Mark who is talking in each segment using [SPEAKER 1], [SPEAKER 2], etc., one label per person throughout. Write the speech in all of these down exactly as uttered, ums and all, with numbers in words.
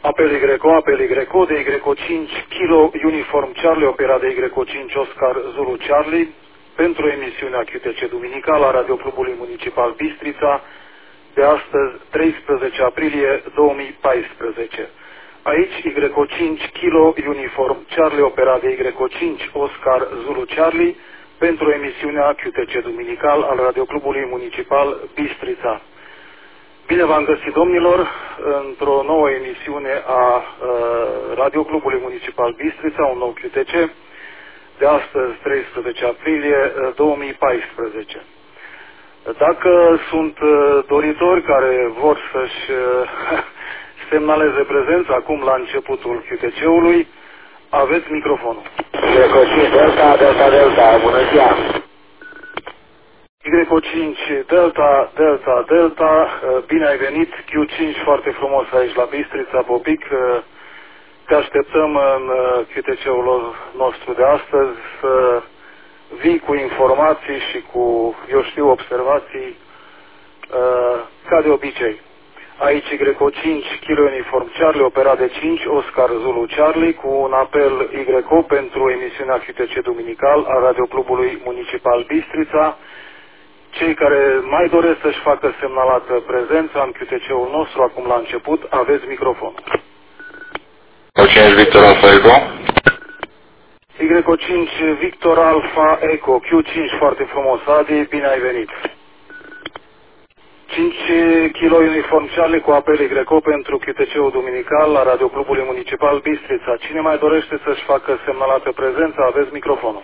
[SPEAKER 1] Apel Y, Apel Y, de Y cinci Kilo Uniform Charlie, operat de Y cinci Oscar Zulu Charlie, pentru emisiunea Q T C Duminicală a Radioclubului Municipal Bistrița, de astăzi, treisprezece aprilie două mii paisprezece. Aici Y cinci Kilo Uniform Charlie, operat de Y cinci Oscar Zulu Charlie, pentru emisiunea Q T C Duminical al Radioclubului Municipal Bistrița. Bine v-am găsit, domnilor, într-o nouă emisiune a uh, Radioclubului Municipal Bistrița, un nou Q T C, de astăzi, treisprezece aprilie două mii paisprezece. Dacă sunt uh, doritori care vor să-și uh, semnaleze prezența acum la începutul Q T C-ului, aveți microfonul.
[SPEAKER 2] Y cinci Delta, Delta, Delta, bună ziua!
[SPEAKER 1] Y cinci Delta, Delta, Delta, bine ai venit, Q cinci foarte frumos aici la Bistrița, Popic. Te așteptăm în Q T C-ul nostru de astăzi să vii cu informații și cu, eu știu, observații ca de obicei. Aici Y cinci Kilo Uniform Charlie, operat de cinci Oscar Zulu Charlie, cu un apel Y O pentru emisiunea Q T C Duminical a Radioclubului Municipal Bistrița. Cei care mai doresc să-și facă semnalată prezența în Q T C-ul nostru, acum la început, aveți microfonul.
[SPEAKER 2] Y cinci Victor Alpha Echo.
[SPEAKER 1] Y cinci Victor Alpha Echo, Q cinci foarte frumos, Adi, bine ai venit. cinci Kilo Uniform Charlie cu apel Y O pentru Q T C-ul Duminical la Radioclubului Municipal Bistrița. Cine mai dorește să-și facă semnalată prezența, aveți microfonul.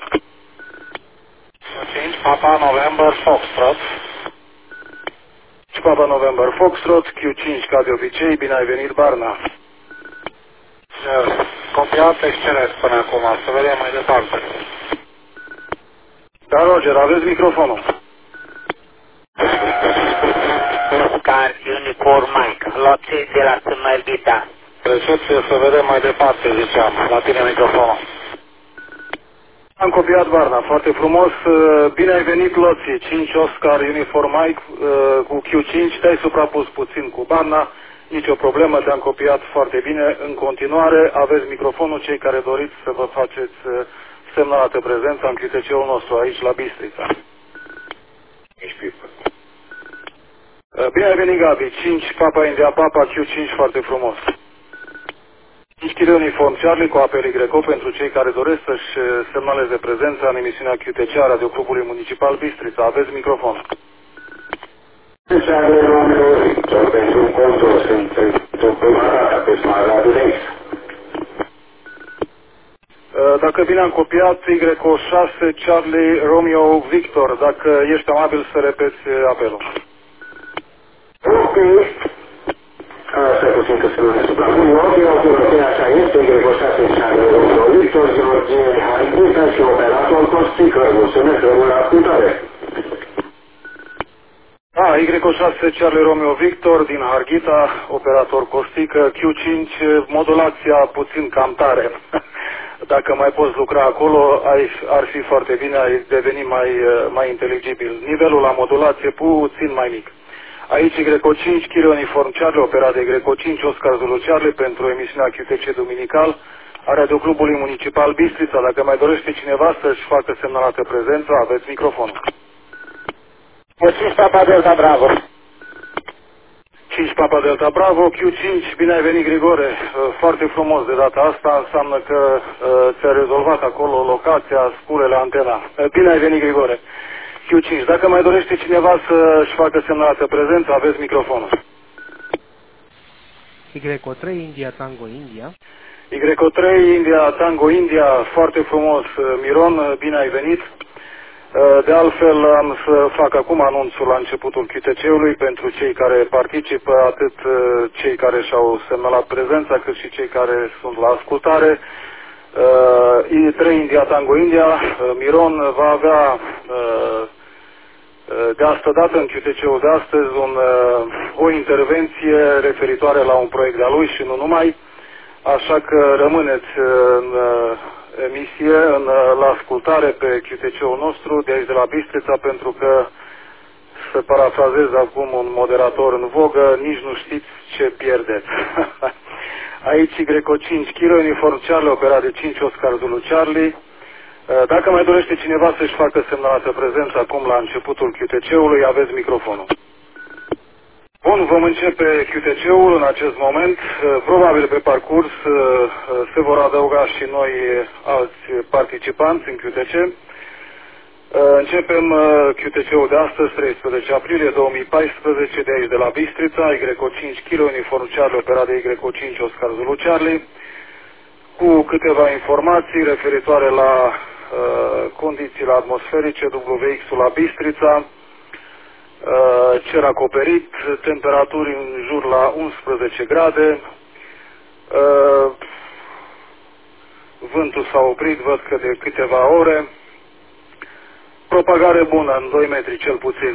[SPEAKER 2] cinci Papa November Foxtrot.
[SPEAKER 1] cinci Papa November Foxtrot, Q cinci ca de obicei, bine ai venit, Barna.
[SPEAKER 2] Copiat excelent până acum, să vedem mai departe.
[SPEAKER 1] Da, Roger, aveți microfonul.
[SPEAKER 3] Oscar Unicorn Mike, loții de la Sâmărbita.
[SPEAKER 2] Recepție, să vedem mai departe, ziceam. La tine microfonul.
[SPEAKER 1] Am copiat, Barna, foarte frumos. Bine ai venit, Loții, cinci Oscar Uniform Mike cu Q cinci, te-ai suprapus puțin cu Barna, nicio problemă, te-am copiat foarte bine. În continuare, aveți microfonul, cei care doriți să vă faceți semnalată prezența în Q T C-ul nostru aici la Bistrița. Bine ai venit, Gabi, cinci Papa India Papa, Q cinci, foarte frumos. cinci Kilo Uniform Charlie cu apel Y O pentru cei care doresc să-și semnaleze prezența în emisiunea Q T C a Radioclubului Municipal Bistrița. Aveți microfon.
[SPEAKER 2] Pentru contul sunt pe Smaragd.
[SPEAKER 1] Dacă bine am copiat, Y șase Charlie Romeo Victor, dacă ești amabil să repeți apelul.
[SPEAKER 2] Ok. Asta puțin că se numește suprapun. Ok, ok, ok, așa este, Y șase Charlie Romeo Victor, George Harghita și operator Costică. Mulțumesc, rămân la ascultare.
[SPEAKER 1] Da, Y șase Charlie Romeo Victor din Harghita, operator Costică, Q cinci, modulația puțin cam tare. Dacă mai poți lucra acolo, ar fi foarte bine, ai deveni mai, mai inteligibil. Nivelul la modulație puțin mai mic. Aici Y cinci Kilo Uniform Charlie, operat de Y cinci Oscar Zulu Charlie pentru emisiunea Q T C Duminical a Radioclubului Municipal Bistrița. Dacă mai dorește cineva să-și facă semnalată prezența, aveți microfonul.
[SPEAKER 3] cinci Papa Delta Bravo.
[SPEAKER 1] cinci Papa Delta Bravo, Q cinci, bine ai venit, Grigore, foarte frumos de data asta, înseamnă că uh, ți-a rezolvat acolo locația, sculele, antena. Bine ai venit, Grigore. Q cinci, dacă mai dorește cineva să-și facă semnalată prezență, aveți microfonul.
[SPEAKER 4] Y trei India Tango India.
[SPEAKER 1] Y trei India Tango India, foarte frumos, Miron, bine ai venit. De altfel, am să fac acum anunțul la începutul Q T C-ului pentru cei care participă, atât cei care și-au semnalat prezența, cât și cei care sunt la ascultare. I trei India Tango India, Miron va avea de asta dată în Q T C-ul de astăzi un, o intervenție referitoare la un proiect de-a lui și nu numai, așa că rămâneți în emisie, în, la ascultare pe Q T C-ul nostru de aici de la Bistrița, pentru că, să parafrazez acum un moderator în vogă, nici nu știți ce pierdeți. Aici Y cinci Kilo, uniform Charlie, operat de cinci Oscar Zulu Charlie. Dacă mai dorește cineva să-și facă semnalată prezență acum la începutul Q T C-ului, aveți microfonul. Bun, vom începe Q T C-ul în acest moment. Probabil pe parcurs se vor adăuga și noi alți participanți în Q T C. Începem Q T C-ul de astăzi, treisprezece aprilie două mii paisprezece, de aici de la Bistrița, Y cinci Kilo, uniform Charlie, operat de Y cinci Oscar Zulu Charlie, cu câteva informații referitoare la uh, condițiile atmosferice, W X-ul la Bistrița, uh, cer acoperit, temperaturi în jur la unsprezece grade, uh, vântul s-a oprit, văd că de câteva ore, propagare bună, în doi metri cel puțin.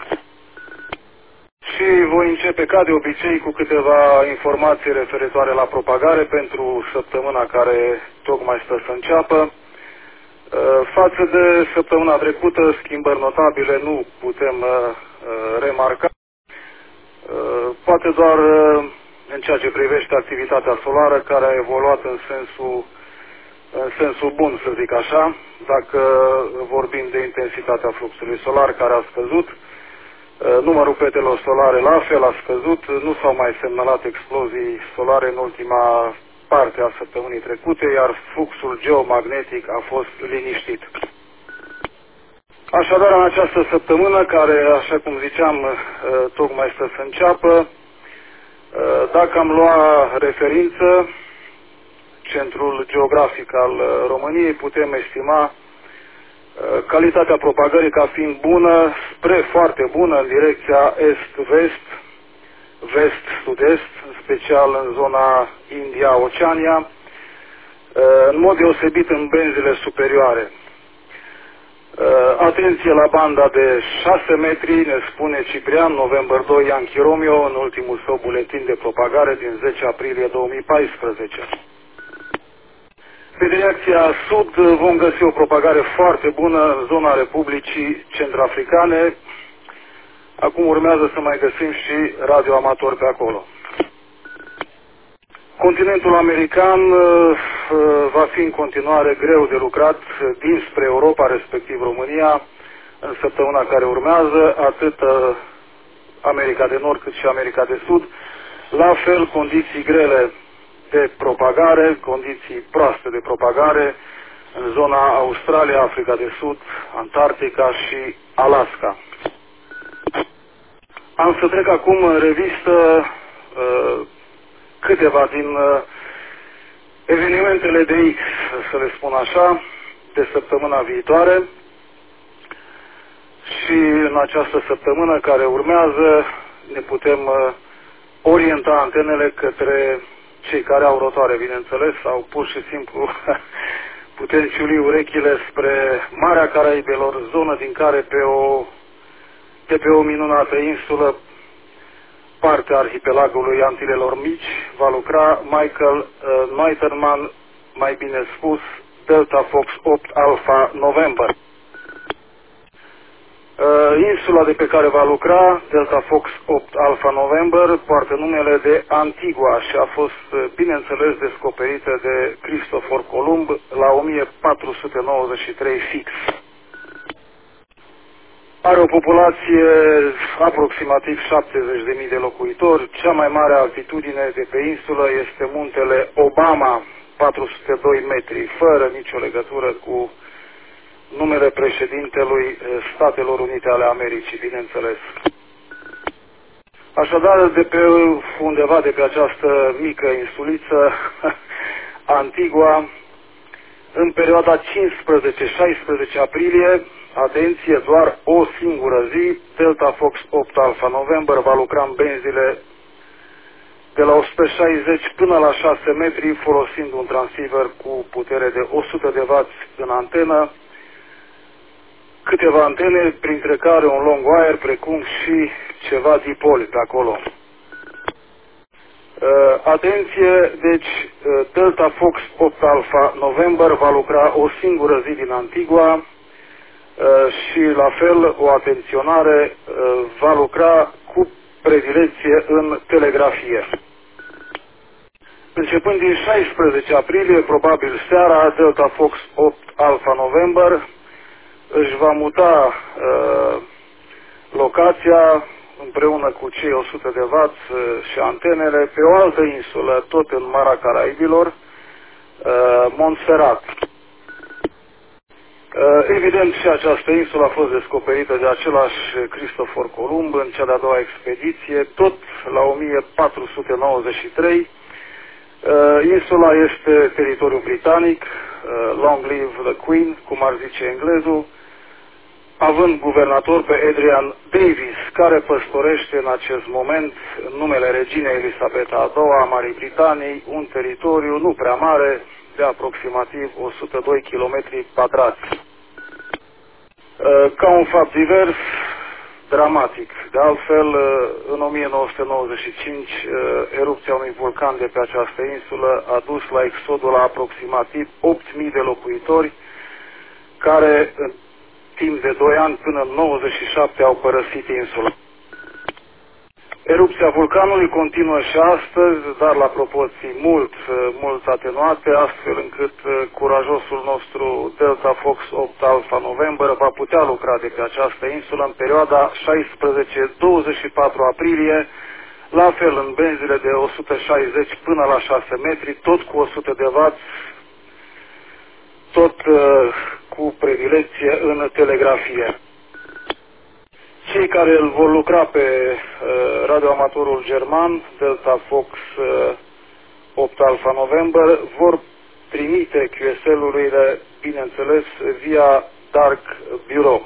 [SPEAKER 1] Și voi începe ca de obicei cu câteva informații referitoare la propagare pentru săptămâna care tocmai stă să înceapă. Față de săptămâna trecută, schimbări notabile nu putem remarca. Poate doar în ceea ce privește activitatea solară, care a evoluat în sensul, în sensul bun, să zic așa, dacă vorbim de intensitatea fluxului solar care a scăzut. Numărul petelor solare la fel a scăzut, nu s-au mai semnalat explozii solare în ultima parte a săptămânii trecute, iar fluxul geomagnetic a fost liniștit. Așadar, în această săptămână, care, așa cum ziceam, tocmai stă să înceapă, dacă am luat referință, Centrul Geografic al României, putem estima calitatea propagării ca fiind bună, spre foarte bună, în direcția est-vest, vest-sud-est, în special în zona India-Oceania, în mod deosebit în benzile superioare. Atenție la banda de șase metri, ne spune Ciprian, November doi, Yankee Romeo, în ultimul său buletin de propagare din zece aprilie două mii paisprezece. Pe direcția sud vom găsi o propagare foarte bună în zona Republicii Centrafricane. Acum urmează să mai găsim și radioamatori pe acolo. Continentul american va fi în continuare greu de lucrat dinspre Europa, respectiv România, în săptămâna care urmează, atât America de Nord cât și America de Sud. La fel, condiții grele de propagare, condiții proaste de propagare în zona Australia, Africa de Sud, Antarctica și Alaska. Am să trec acum în revistă uh, câteva din uh, evenimentele de X, să le spun așa, de săptămâna viitoare și în această săptămână care urmează ne putem uh, orienta antenele către cei care au rotoare, bineînțeles, sau pur și simplu putem ciuli urechile spre Marea Caraibelor, zonă din care pe o, de pe o minunată insulă, partea arhipelagului Antilelor Mici, va lucra Michael uh, Neuterman, mai bine spus Delta Fox opt Alpha November. Uh, insula de pe care va lucra, Delta Fox opt Alpha November, poartă numele de Antigua și a fost, bineînțeles, descoperită de Cristofor Columb la o mie patru sute nouăzeci și trei fix. Are o populație aproximativ șaptezeci de mii de locuitori. Cea mai mare altitudine de pe insulă este muntele Obama, patru sute doi metri, fără nicio legătură cu numele președintelui Statelor Unite ale Americii, bineînțeles. Așadar, de pe undeva de pe această mică insuliță, Antigua, în perioada cincisprezece șaisprezece aprilie, atenție, doar o singură zi, Delta Fox opt Alpha November va lucra în benzile de la o sută șaizeci până la șase metri, folosind un transceiver cu putere de o sută de wați în antenă, câteva antene, printre care un long wire, precum și ceva dipoli pe acolo. Uh, atenție, deci uh, Delta Fox opt Alpha November va lucra o singură zi din Antigua uh, și la fel o atenționare uh, va lucra cu predilecție în telegrafie. Începând din șaisprezece aprilie, probabil seara, Delta Fox opt Alpha November își va muta uh, locația împreună cu cei o sută de watt uh, și antenele pe o altă insulă, tot în Marea Caraibilor, uh, Montserrat. Uh, evident, și această insulă a fost descoperită de același Cristofor Columb în cea de-a doua expediție, tot la o mie patru sute nouăzeci și trei. Uh, insula este teritoriu britanic, uh, Long Live the Queen, cum ar zice englezul, având guvernator pe Adrian Davis, care păstorește în acest moment, în numele reginei Elisabeta a doua a Marii Britanii, un teritoriu nu prea mare, de aproximativ o sută doi kilometri pătrați. Ca un fapt divers, dramatic, de altfel, în o mie nouă sute nouăzeci și cinci, erupția unui vulcan de pe această insulă a dus la exodul la aproximativ opt mii de locuitori, care în timp de doi ani până în nouăzeci și șapte au părăsit insula. Erupția vulcanului continuă și astăzi, dar la proporții mult, mult atenuate, astfel încât curajosul nostru Delta Fox opt Alpha November va putea lucra de pe această insulă în perioada șaisprezece douăzeci și patru aprilie, la fel în benzile de o sută șaizeci până la șase metri, tot cu o sută de watt, tot uh, cu predilecție în telegrafie. Cei care îl vor lucra pe uh, radioamatorul german, Delta Fox uh, opt Alpha November, vor trimite Q S L-urile, bineînțeles, via Dark Bureau.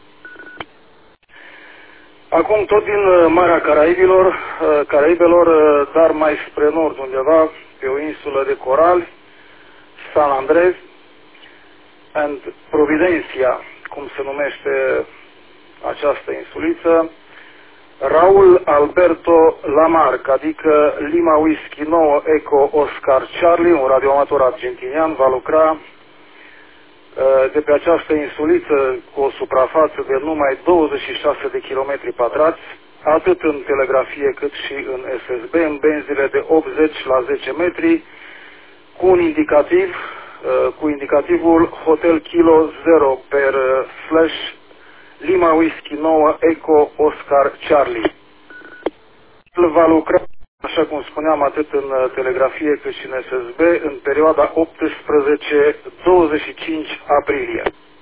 [SPEAKER 1] Acum tot din uh, Marea Caraibilor, uh, Caraibelor, uh, dar mai spre nord undeva, pe o insulă de corali, San Andrés and Providencia, cum se numește această insuliță, Raul Alberto Lamarck, adică Lima Whisky nouă Eco Oscar Charlie, un radioamator argentinian, va lucra de pe această insuliță cu o suprafață de numai douăzeci și șase de kilometri pătrați, atât în telegrafie cât și în S S B, în benzile de optzeci la zece metri, cu un indicativ, cu indicativul Hotel Kilo zero per slash Lima Whisky nouă Eco Oscar Charlie. El va lucra, așa cum spuneam, atât în telegrafie cât și în S S B, în perioada optsprezece douăzeci și cinci aprilie.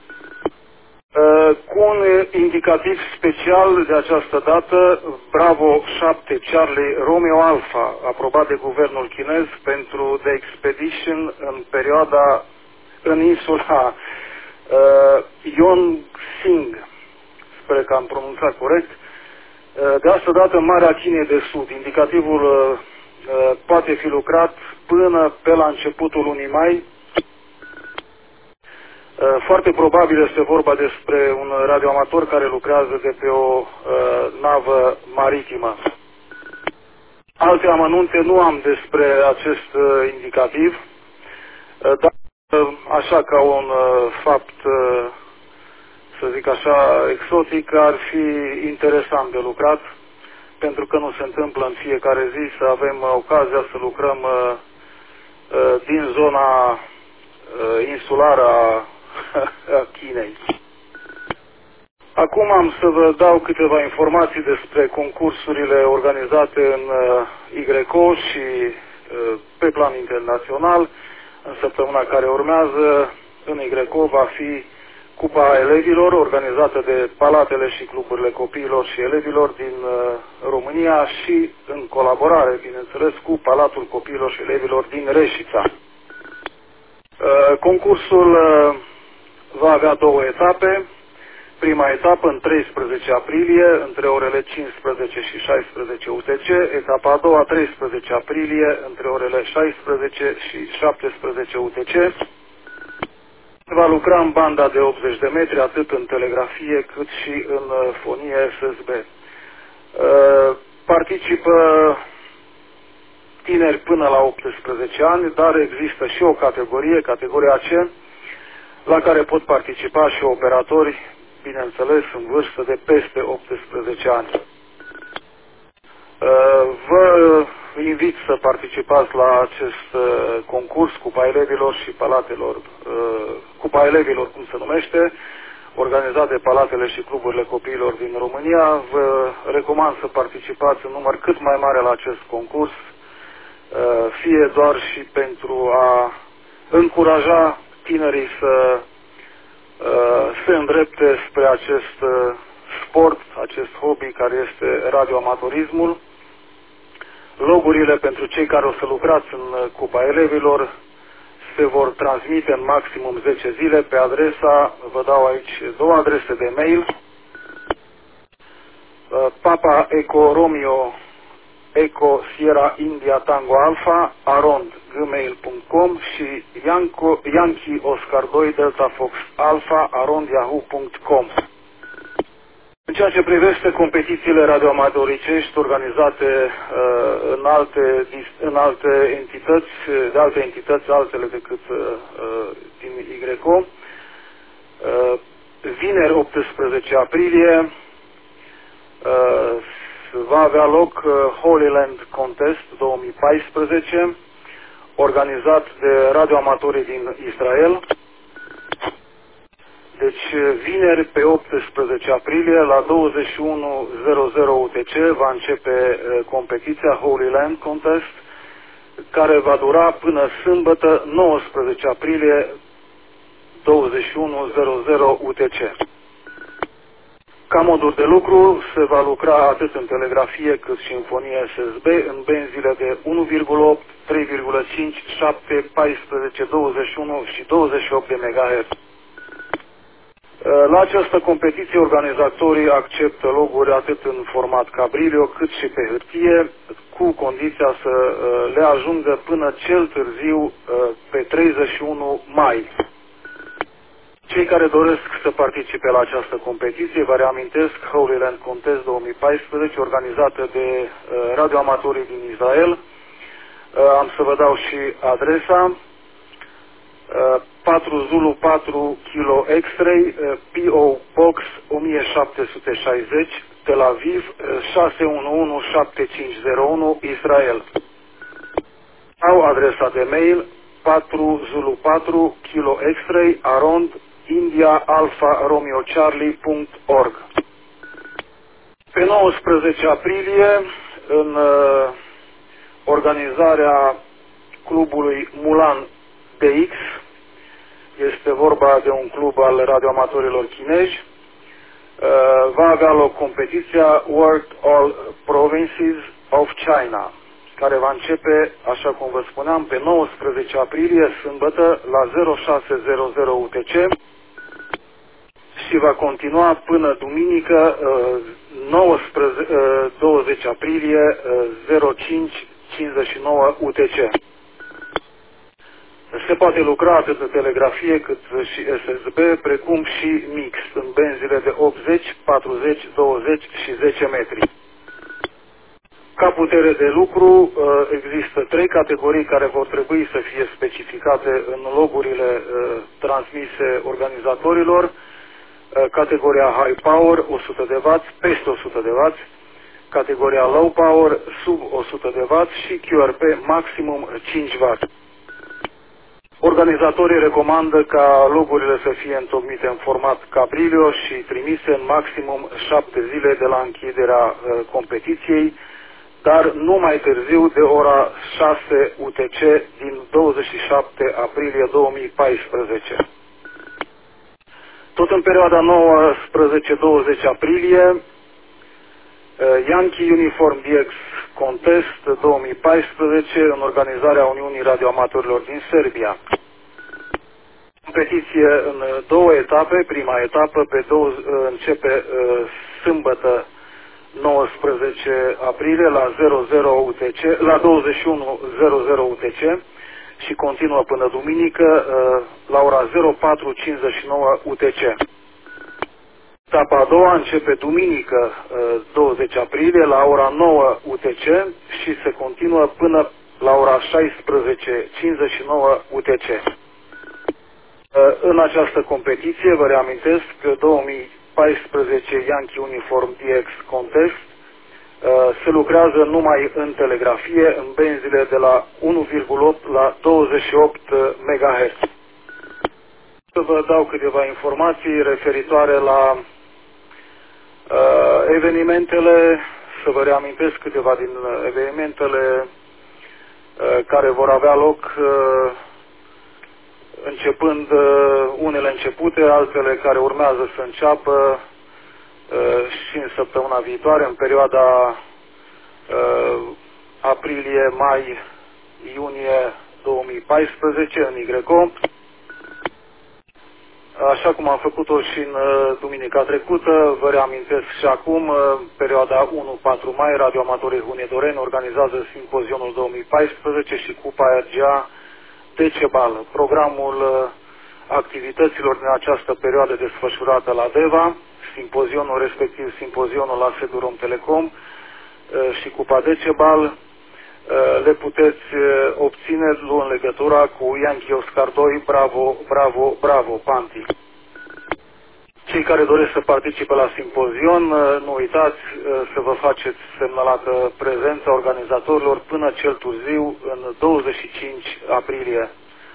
[SPEAKER 1] Cu un indicativ special de această dată, Bravo șapte Charlie Romeo Alpha, aprobat de guvernul chinez pentru The Expedition în perioada în insula uh, Yongxing, sper că am pronunțat corect, uh, de asta dată în Marea Chinei de Sud. Indicativul uh, uh, poate fi lucrat până pe la începutul lunii mai. Foarte probabil este vorba despre un radioamator care lucrează de pe o uh, navă maritimă. Alte amănunte nu am despre acest uh, indicativ, uh, dar uh, așa ca un uh, fapt, uh, să zic așa, exotic, ar fi interesant de lucrat, pentru că nu se întâmplă în fiecare zi să avem uh, ocazia să lucrăm uh, uh, din zona uh, insulară a Chinei. Acum am să vă dau câteva informații despre concursurile organizate în Y C O și pe plan internațional. În săptămâna care urmează, în Y C O va fi Cupa Elevilor, organizată de palatele și cluburile copiilor și elevilor din România și în colaborare, bineînțeles, cu Palatul Copiilor și Elevilor din Reșița. Concursul va avea două etape. Prima etapă în treisprezece aprilie, între orele cincisprezece și șaisprezece U T C, etapa a doua treisprezece aprilie, între orele șaisprezece și șaptesprezece U T C. Va lucra în banda de optzeci de metri, atât în telegrafie cât și în fonie S S B. Participă tineri până la optsprezece ani, dar există și o categorie, categoria C, la care pot participa și operatori, bineînțeles, în vârstă de peste optsprezece ani. Vă invit să participați la acest uh, concurs Cupa Elevilor și Palatelor, uh, Cupa Elevilor, cum se numește, organizat de Palatele și cluburile copiilor din România. Vă recomand să participați în număr cât mai mare la acest concurs, uh, fie doar și pentru a încuraja tinerii să uh, se îndrepte spre acest uh, sport, acest hobby care este radioamatorismul. Logurile pentru cei care o să lucrați în Cupa Elevilor se vor transmite în maximum zece zile pe adresa, vă dau aici două adrese de mail, Papa Eco Romeo Eco Sierra India Tango Alpha arond gmail punct com și Yankee Oscar doi Delta Fox Alpha arond yahoo punct com. În ceea ce privește competițiile radioamatoricești organizate uh, în, alte, în alte entități, de alte entități altele decât uh, din Y C O, uh, vineri optsprezece aprilie uh, va avea loc uh, Holy Land Contest două mii paisprezece, organizat de radioamatorii din Israel. Deci vineri pe optsprezece aprilie la douăzeci și unu zero zero U T C va începe competiția Holy Land Contest, care va dura până sâmbătă nouăsprezece aprilie douăzeci și unu zero zero U T C. Ca moduri de lucru se va lucra atât în telegrafie cât și în fonie S S B în benzile de unu virgulă opt, trei virgulă cinci, șapte, paisprezece, douăzeci și unu și douăzeci și opt de megahertz. La această competiție, organizatorii acceptă loguri atât în format cabrilio cât și pe hârtie, cu condiția să le ajungă până cel târziu pe treizeci și unu mai. Cei care doresc să participe la această competiție, vă reamintesc, Holy Land Contest două mii paisprezece, organizată de radioamatorii din Israel. Am să vă dau și adresa. patru Zulu patru Kilo X-Ray, P O Box o mie șapte sute șaizeci, Tel Aviv șase unu unu șapte cinci zero unu, Israel. Sau adresa de mail patru Zulu patru Kilo X-Ray arond India Alpha Romeo Charlie punct org. Pe nouăsprezece aprilie, în uh, organizarea clubului Mulan D X, este vorba de un club al radioamatorilor chinezi, va avea loc competiția World All Provinces of China, care va începe, așa cum vă spuneam, pe nouăsprezece aprilie, sâmbătă, la zero șase zero zero U T C și va continua până duminică, douăzeci aprilie, zero cinci cincizeci și nouă U T C. Se poate lucra atât în telegrafie cât și S S B, precum și mix, în benzile de optzeci, patruzeci, douăzeci și zece metri. Ca putere de lucru există trei categorii care vor trebui să fie specificate în logurile transmise organizatorilor. Categoria High Power o sută de watt, peste o sută de watt, categoria Low Power sub o sută de watt și Q R P maximum cinci watt. Organizatorii recomandă ca logurile să fie întocmite în format cabrilio și trimise în maximum șapte zile de la închiderea uh, competiției, dar nu mai târziu de ora șase U T C din douăzeci și șapte aprilie două mii paisprezece. Tot în perioada nouăsprezece douăzeci aprilie, uh, Yankee Uniform D X Contest două mii paisprezece în organizarea Uniunii Radioamatorilor din Serbia. Competiție în două etape. Prima etapă pe două, începe uh, sâmbătă nouăsprezece aprilie la zero zero U T C, la douăzeci și unu zero zero U T C și continuă până duminică uh, la ora zero patru cincizeci și nouă U T C. Etapa a doua începe duminică douăzeci aprilie la ora nouă U T C și se continuă până la ora șaisprezece cincizeci și nouă U T C. În această competiție, vă reamintesc că două mii paisprezece Yankee Uniform D X Contest Se lucrează numai în telegrafie, în benzile de la unu virgulă opt la douăzeci și opt megahertz. Să vă dau câteva informații referitoare la uh, evenimentele, să vă reamintesc câteva din evenimentele uh, care vor avea loc uh, începând uh, unele începute, altele care urmează să înceapă și în săptămâna viitoare, în perioada uh, aprilie-mai, iunie două mii paisprezece, în Y C O. Așa cum am făcut-o și în uh, duminica trecută, vă reamintesc și acum, uh, perioada unu patru mai, radioamatorii Hunedoren organizează simpozionul două mii paisprezece și Cupa R G A Decebal. Programul uh, activităților din această perioadă desfășurată la Deva, simpozionul respectiv simpozionul la sediul Romtelecom și Cupa Decebal, le puteți obține luând legătura cu Yankee Oscar doi, Bravo, Bravo, Bravo, Panti. Cei care doresc să participe la simpozion, nu uitați să vă faceți semnalată prezența organizatorilor până cel târziu în douăzeci și cinci aprilie.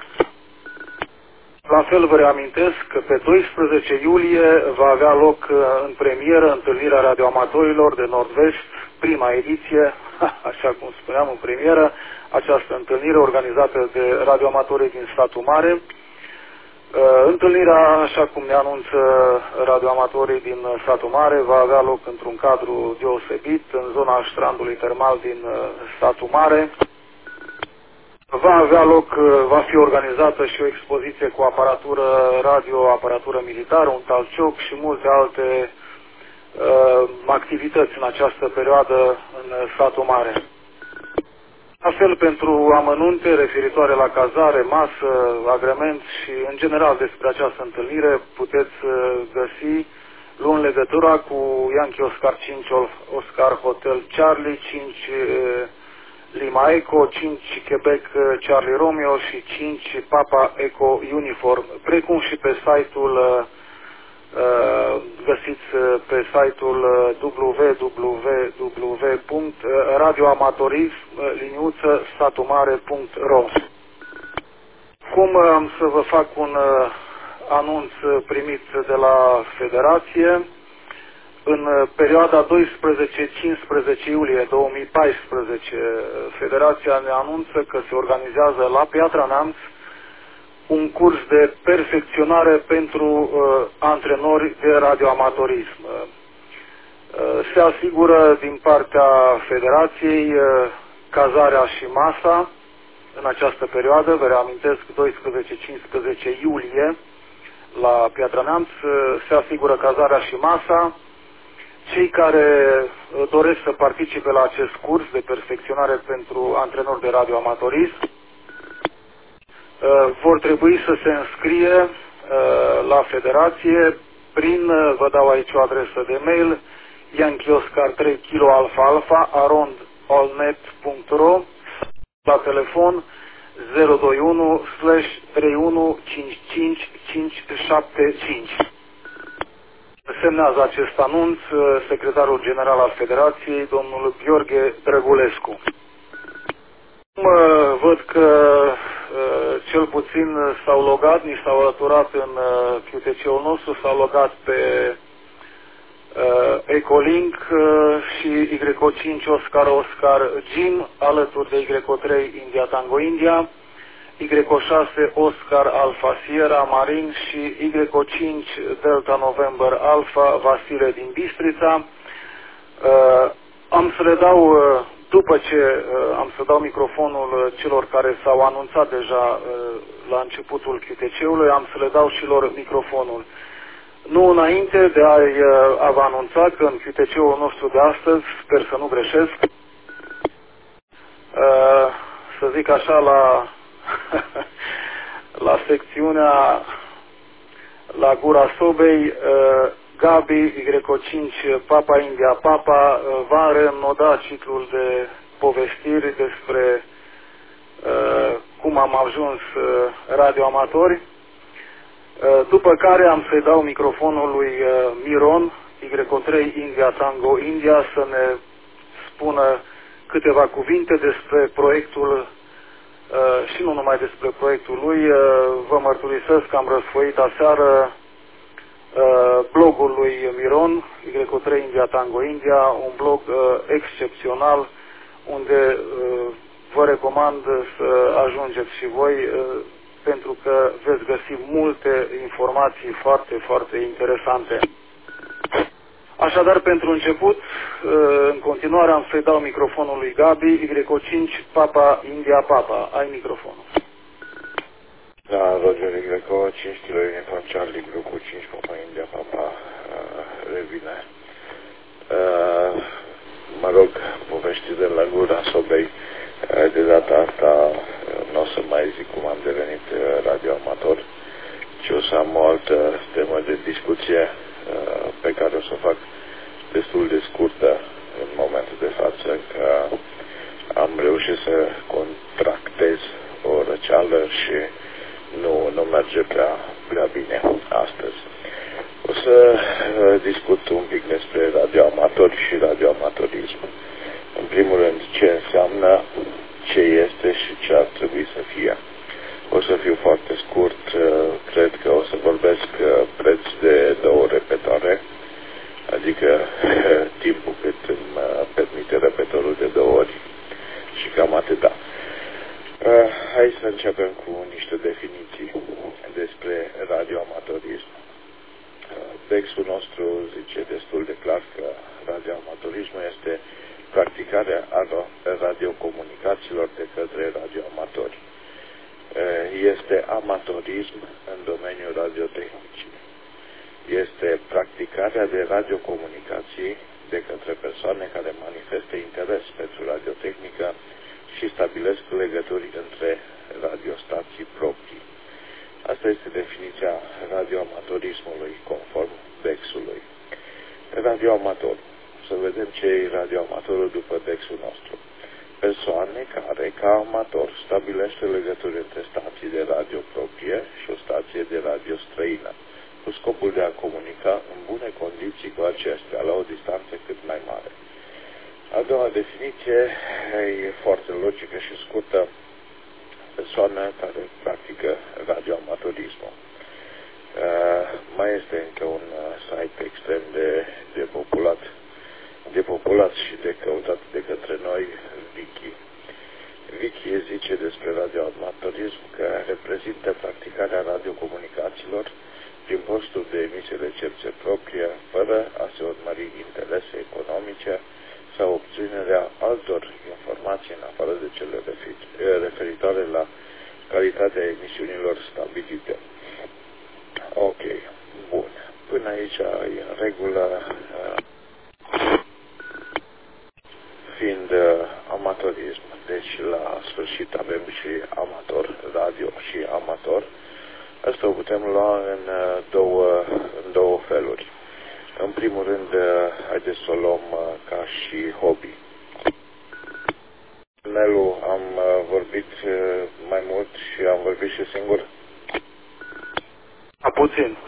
[SPEAKER 1] La fel vă reamintesc că pe doisprezece iulie va avea loc în premieră întâlnirea radioamatorilor de Nord-Vest, prima ediție, așa cum spuneam, în premieră, această întâlnire organizată de radioamatorii din Satul Mare. Întâlnirea, așa cum ne anunță radioamatorii din Satul Mare, va avea loc într-un cadru deosebit în zona strandului termal din Satul Mare. Va avea loc, va fi organizată și o expoziție cu aparatură radio, aparatură militară, un talcioc și multe alte uh, activități în această perioadă în Satul Mare. La fel, pentru amănunte referitoare la cazare, masă, agrement și în general despre această întâlnire puteți găsi luând legătura cu Yankee Oscar cinci Oscar Hotel Charlie, cinci Lima Eco, cinci Quebec Charlie Romeo și cinci Papa Eco Uniform, precum și pe site-ul uh, găsiți pe site-ul w w w punct radioamatorism liniuță satumare punct ro. Cum am să vă fac un uh, anunț primit de la Federație. În perioada doisprezece cincisprezece iulie două mii paisprezece, Federația ne anunță că se organizează la Piatra Neamț un curs de perfecționare pentru uh, antrenori de radioamatorism. Uh, se asigură din partea Federației uh, cazarea și masa în această perioadă, vă reamintesc, doisprezece cincisprezece iulie la Piatra Neamț, uh, se asigură cazarea și masa. Cei care doresc să participe la acest curs de perfecționare pentru antrenori de radioamatorism vor trebui să se înscrie la Federație prin, vă dau aici o adresă de mail, Yankee Oscar trei Kilo Alfa Alfa arond allnet punct ro, la telefon zero doi unu slash trei unu cinci cinci cinci șapte cinci. Semnează acest anunț secretarul general al Federației, domnul Gheorghe Drăgulescu. Văd că cel puțin s-au logat, ni s-au alăturat în Q T C-ul nostru, s-au logat pe Ecolink și Y O cinci Oscar Oscar Jim, alături de Y O trei India Tango India, Y O șase Oscar Alpha Sierra Marin și Y O cinci Delta November Alpha Vasile din Bistrița. Uh, am să le dau, uh, după ce uh, am să dau microfonul celor care s-au anunțat deja uh, la începutul Q T C-ului, am să le dau și lor microfonul. Nu înainte de a-i uh, a vă anunța că în Q T C-ul nostru de astăzi, sper să nu greșesc, uh, să zic așa, la la secțiunea la Gura Sobei, Gabi, Y O cinci Papa India Papa va reînnoda ciclul de povestiri despre cum am ajuns radioamatori, după care am să-i dau microfonul lui Miron, Y O trei India Tango India, să ne spună câteva cuvinte despre proiectul și nu numai despre proiectul lui. Vă mărturisesc că am răsfoit aseară blogul lui Miron, Y trei India Tango India, un blog excepțional unde vă recomand să ajungeți și voi, pentru că veți găsi multe informații foarte, foarte interesante. Așadar, pentru început, în continuare am să-i dau microfonul lui Gabi, Y cinci Papa India Papa. Ai microfonul.
[SPEAKER 5] Da, Roger, Y cinci Kilo Uniform Charlie, grupul cinci Papa India Papa, uh, revine. Uh, mă rog, povești de la gura sobei. Uh, de data asta uh, nu o să mai zic cum am devenit uh, radioamator, ci o să am o altă temă de discuție uh, pe care o să o fac destul de scurtă în momentul de față, că am reușit să contractez o răceală și nu, nu merge prea, prea bine astăzi. O să uh, discut un pic despre radioamatori și radioamatorism. În primul rând, ce înseamnă, ce este și ce ar trebui să fie. O să fiu foarte scurt, uh, cred că o să vorbesc uh, preț de două repetoare, adică uh, timpul cât îmi uh, permite repetorul de două ori și cam atâta. Uh, hai să începem cu niște definiții despre radioamatorism. Uh, textul nostru zice destul de clar că radioamatorismul este practicarea radiocomunicațiilor de către radioamatori. Uh, este amatorism în domeniul radiotehnicii. Este practicarea de radiocomunicații de către persoane care manifestă interes pentru radiotehnică și stabilesc legături între radiostații proprii. Asta este definiția radioamatorismului conform Dexului. Radioamator. Să vedem ce e radioamatorul după Dexul nostru. Persoane care, ca amator, stabilește legături între stații de radio proprie și o stație de radio străină, cu scopul de a comunica în bune condiții cu acestea, la o distanță cât mai mare. A doua definiție e foarte logică și scurtă. Persoană care practică radioamatorismul. Uh, mai este încă un uh, site extrem de, de populat, de populat și de căutat de către noi, Wiki. Wiki zice despre radioamatorism că reprezintă practicarea radiocomunicațiilor prin posturi de emisie recepție proprie, fără a se urmări interese economice sau obținerea altor informații în afară de cele referitoare la calitatea emisiunilor stabilite. Ok, bun. Până aici e în regulă. Fiind amatorism, deci la sfârșit avem și amator, radio și amator. Asta o putem lua în două, în două feluri. În primul rând, haideți să o luăm ca și hobby. Nelu, am vorbit mai mult și am vorbit și singur?
[SPEAKER 1] A puțin.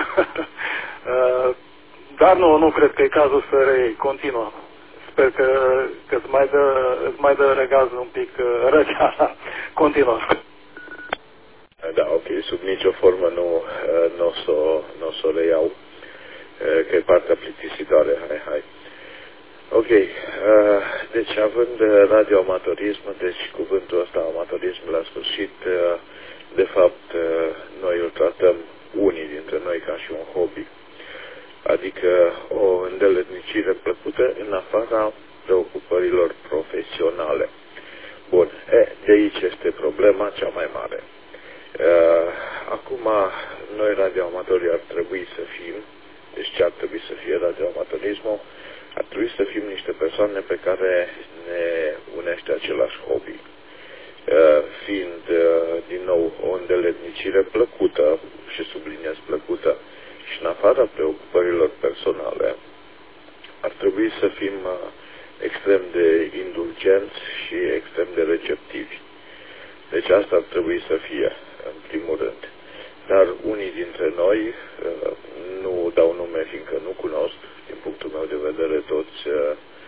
[SPEAKER 1] Dar nu, nu cred că e cazul să reiei. Continuă. Sper că, că îți mai dă, îți mai dă regaz un pic răceala. Continuă.
[SPEAKER 5] Da, ok. Sub nicio formă nu, nu o să n-o s-o reiau, că e partea plictisitoare. Hai, hai. Ok. Deci, având radioamatorism, deci cuvântul ăsta, amatorism, la sfârșit, de fapt, noi îl tratăm, unii dintre noi, ca și un hobby. Adică o îndeletnicire plăcută în afara preocupărilor profesionale. Bun. E, de aici este problema cea mai mare. Acum, noi radioamatorii ar trebui să fim, deci ce ar trebui să fie radioamatorismul? Ar trebui să fim niște persoane pe care ne unește același hobby. Fiind, din nou, o îndeletnicire plăcută, și subliniez plăcută, și în afara preocupărilor personale, ar trebui să fim extrem de indulgenți și extrem de receptivi. Deci asta ar trebui să fie, în primul rând. Dar unii dintre noi, nu dau nume fiindcă nu cunosc, din punctul meu de vedere, toți,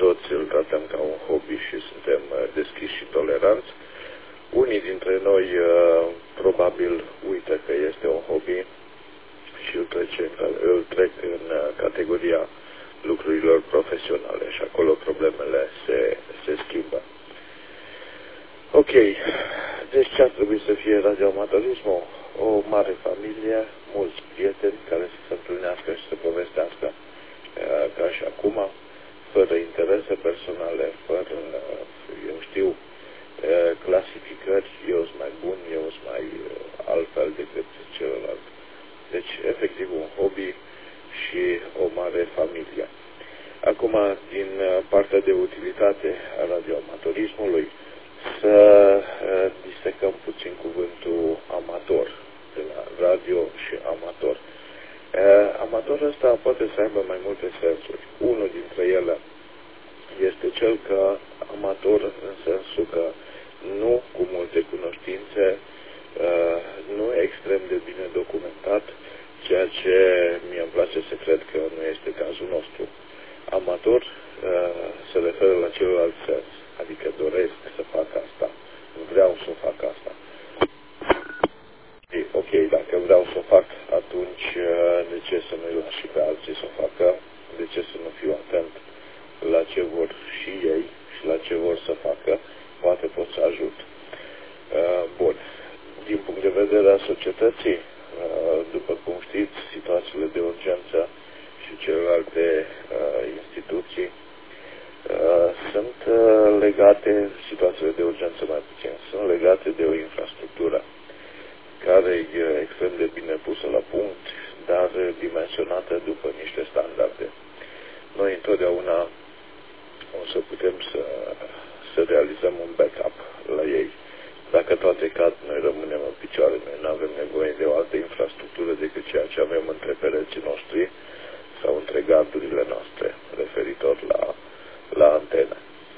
[SPEAKER 5] toți îl tratăm ca un hobby și suntem deschiși și toleranți. Unii dintre noi probabil uită că este un hobby și îl, trece, îl trec în categoria lucrurilor profesionale și acolo problemele se, se schimbă. Ok, deci ce ar trebui să fie radioamatorismul? O mare familie, mulți prieteni care să se întâlnească și să povestească ca și acum, fără interese personale, fără, eu știu, clasificări, eu sunt mai bun, eu sunt mai altfel decât celălalt. Deci, efectiv, un hobby și o mare familie. Acum, din partea de utilitate a radioamatorismului, să disecăm puțin cuvântul amator, de la radio și amator. Amatorul ăsta poate să aibă mai multe sensuri. Unul dintre ele este cel că amator în sensul că nu cu multe cunoștințe, nu extrem de bine documentat, ceea ce mie îmi place să cred că nu este cazul nostru. Amator se referă la celălalt sens, adică doresc să fac asta, vreau să fac asta. Ok, dacă vreau să o fac, atunci de ce să nu-i las și pe alții să o facă? De ce să nu fiu atent la ce vor și ei și la ce vor să facă? Poate pot să ajut. Bun. Din punct de vedere a societății, după cum știți, situațiile de urgență și celelalte instituții sunt legate, situațiile de urgență mai puțin, sunt legate de o infrastructură care e extrem de bine pusă la punct, dar dimensionată după niște standarde. Noi întotdeauna o să putem să, să realizăm un backup la ei. Dacă toate cad, noi rămânem în picioare, noi nu avem nevoie de o altă infrastructură decât ceea ce avem între pereții noștri sau între gardurile noastre, referitor la, la antene.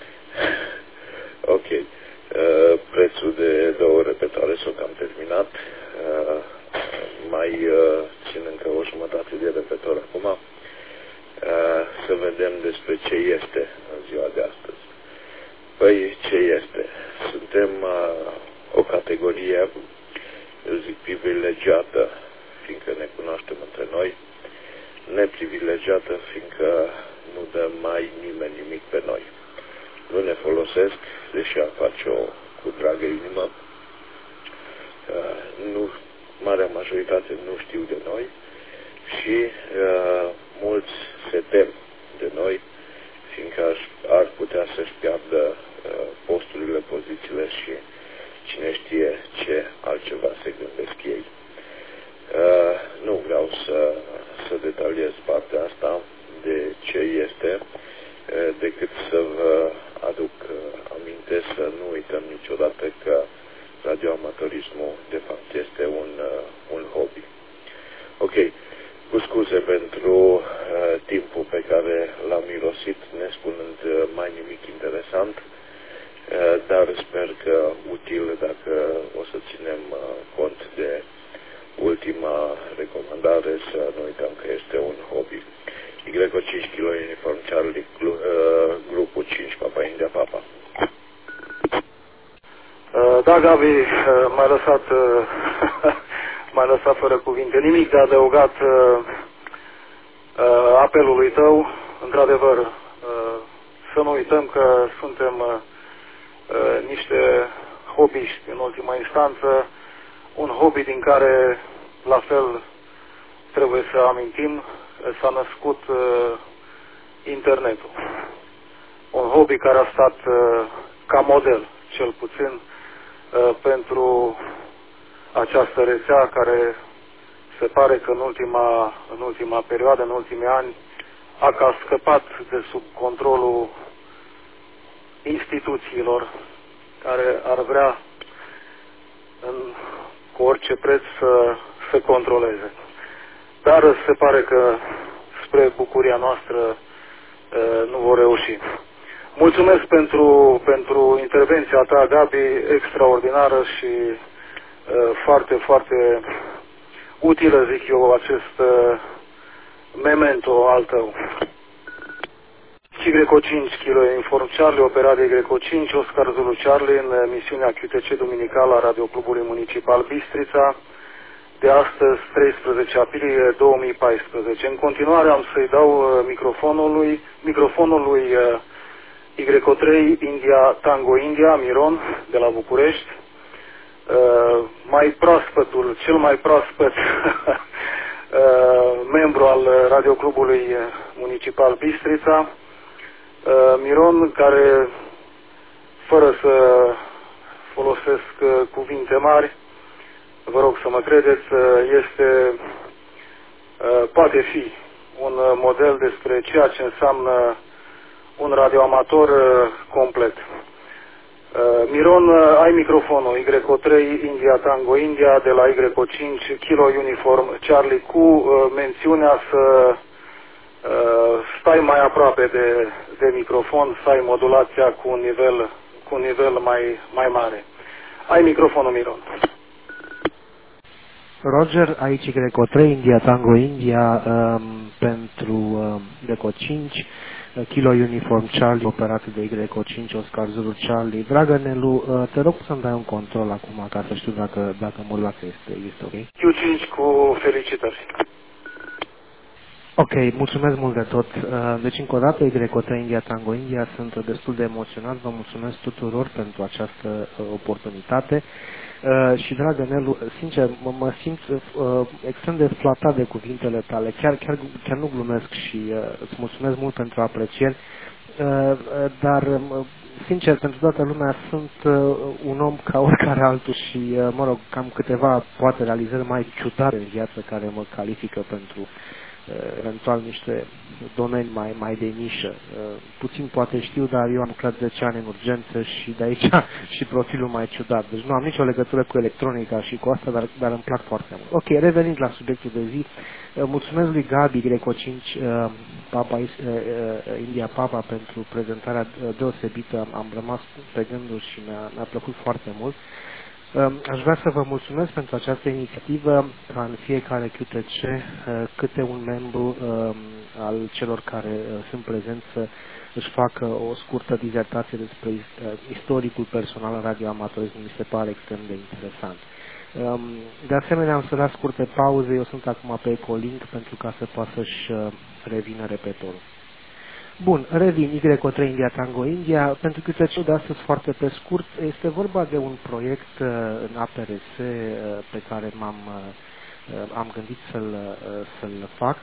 [SPEAKER 5] Ok. Uh, prețul de două repetoare s-a cam terminat. Uh, mai uh, țin încă o jumătate de repetor acum. Uh, să vedem despre ce este în ziua de astăzi. Păi, ce este? Suntem uh, o categorie, eu zic, privilegiată, fiindcă ne cunoaștem între noi, neprivilegiată, fiindcă nu dă mai nimeni nimic pe noi. Nu ne folosesc, deși am face-o cu dragă inimă. Uh, nu, marea majoritate nu știu de noi și uh, mulți se tem de noi, fiindcă ar putea să-și piardă uh, posturile, pozițiile și cine știe ce altceva se gândesc ei. Uh, nu vreau să, să detaliez partea asta de ce este, uh, decât să vă aduc uh, aminte să nu uităm niciodată că radioamatorismul de fapt este un, uh, un hobby. Ok, cu scuze pentru uh, timpul pe care l-am mirosit, nespunând uh, mai nimic interesant, uh, dar sper că util dacă o să ținem uh, cont de ultima recomandare, să nu uităm că este un hobby. Y cinci kilo uniform Charlie, glu, uh, grupul cinci, Papa India Papa.
[SPEAKER 1] Uh, da, Gabi, uh, m-ai lăsat, uh, m-ai lăsat fără cuvinte. Nimic de adăugat uh, uh, apelului tău. Într-adevăr, uh, să nu uităm că suntem uh, uh, niște hobbiști în ultima instanță, un hobby din care, la fel, trebuie să amintim, s-a născut uh, internetul. Un hobby care a stat uh, ca model, cel puțin, uh, pentru această rețea care se pare că în ultima, în ultima perioadă, în ultimii ani, a ca scăpat de sub controlul instituțiilor care ar vrea în, cu orice preț să se controleze. Dar se pare că spre bucuria noastră nu vor reuși. Mulțumesc pentru, pentru intervenția ta, Gabi, extraordinară și foarte, foarte utilă, zic eu, acest memento al tău. Y cinci Kilo Uniform Charlie, operat de Y cinci Oscar Zulu Charlie în emisiunea Q T C Duminicală a Radioclubului Municipal Bistrița de astăzi, treisprezece aprilie două mii paisprezece. În continuare am să-i dau microfonul lui, microfonul lui Y trei India Tango India, Miron, de la București. Mai proaspătul, cel mai proaspăt membru al Radioclubului Municipal Bistrița, Miron, care, fără să folosesc cuvinte mari, vă rog să mă credeți, este, poate fi un model despre ceea ce înseamnă un radioamator complet. Miron, ai microfonul Y trei India Tango India de la Y cinci Kilo Uniform Charlie cu mențiunea să stai mai aproape de, de microfon, să ai modulația cu un nivel, cu un nivel mai, mai mare. Ai microfonul, Miron.
[SPEAKER 4] Roger, aici Y trei India Tango India um, pentru um, Y cinci Kilo Uniform Charlie, operat de Y cinci Oscar Zulu Charlie. Dragă Nelu, uh, te rog să-mi dai un control acum ca să știu dacă, dacă modulația este, este ok.
[SPEAKER 1] Q cinci cu felicitări.
[SPEAKER 4] Ok, mulțumesc mult de tot. Deci, încă o dată, Y trei India Tango India, sunt destul de emoționat. Vă mulțumesc tuturor pentru această oportunitate. Și, dragă Nelu, sincer, mă, mă simt extrem de flatat de cuvintele tale. Chiar, chiar, chiar nu glumesc și îți mulțumesc mult pentru aprecieri. Dar, sincer, pentru toată lumea sunt un om ca oricare altul și, mă rog, cam câteva, poate, realizări mai ciudate în viață care mă califică pentru eventual niște domenii mai, mai de nișă. Puțin poate știu, dar eu am lucrat zece ani în urgență și de aici și profilul mai ciudat. Deci nu am nicio legătură cu electronica și cu asta, dar, dar îmi plac foarte mult. Ok, revenind la subiectul de zi, mulțumesc lui Gabi Y cinci Papa, India Papa pentru prezentarea deosebită. Am rămas pe gânduri și mi-a, mi-a plăcut foarte mult. Aș vrea să vă mulțumesc pentru această inițiativă, ca în fiecare Q T C câte un membru al celor care sunt prezenți să își facă o scurtă dizertație despre istoricul personal al radioamatorismului. Mi se pare extrem de interesant. De asemenea, am să las scurte pauze. Eu sunt acum pe Ecolink pentru ca să poată să-și revină repetorul. Bun, revin Y trei India Tango India. Pentru Q T C de astăzi, foarte pe scurt, este vorba de un proiect în A P R S pe care m-am am gândit să-l să-l fac.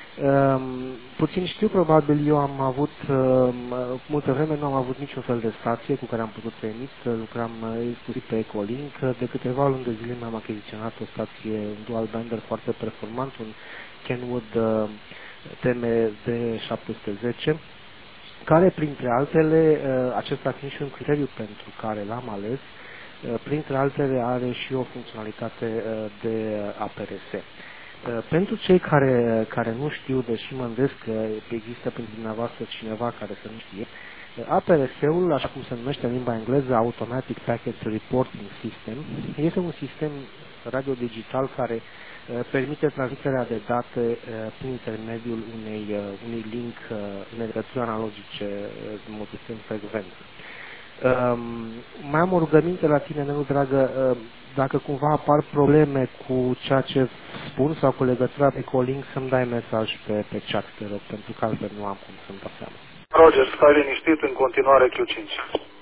[SPEAKER 4] Puțin știu, probabil eu am avut, multă vreme nu am avut niciun fel de stație cu care am putut să emit, lucram exclusiv pe Ecolink. De câteva luni de zile mi-am achiziționat o stație dual bander foarte performant, un Kenwood T M D șapte sute zece, care, printre altele, acesta fiind și un criteriu pentru care l-am ales, printre altele are și o funcționalitate de A P R S. Pentru cei care, care nu știu, deși mă îndesc că există printre dumneavoastră cineva care să nu știe, A P R S-ul, așa cum se numește în limba engleză, Automatic Packet Reporting System, este un sistem radio-digital care permite transmiterea de date prin intermediul unei, unui link, unei legături analogice de multistem frecvent. Mai am o rugăminte la tine, Nelu, dragă, dacă cumva apar probleme cu ceea ce spun sau cu legătura pe Ecolink, să-mi dai mesaj pe, pe chat, te rog, pentru că altfel nu am cum să-mi dau seama.
[SPEAKER 1] Roger, stai liniștit, în continuare Q cinci.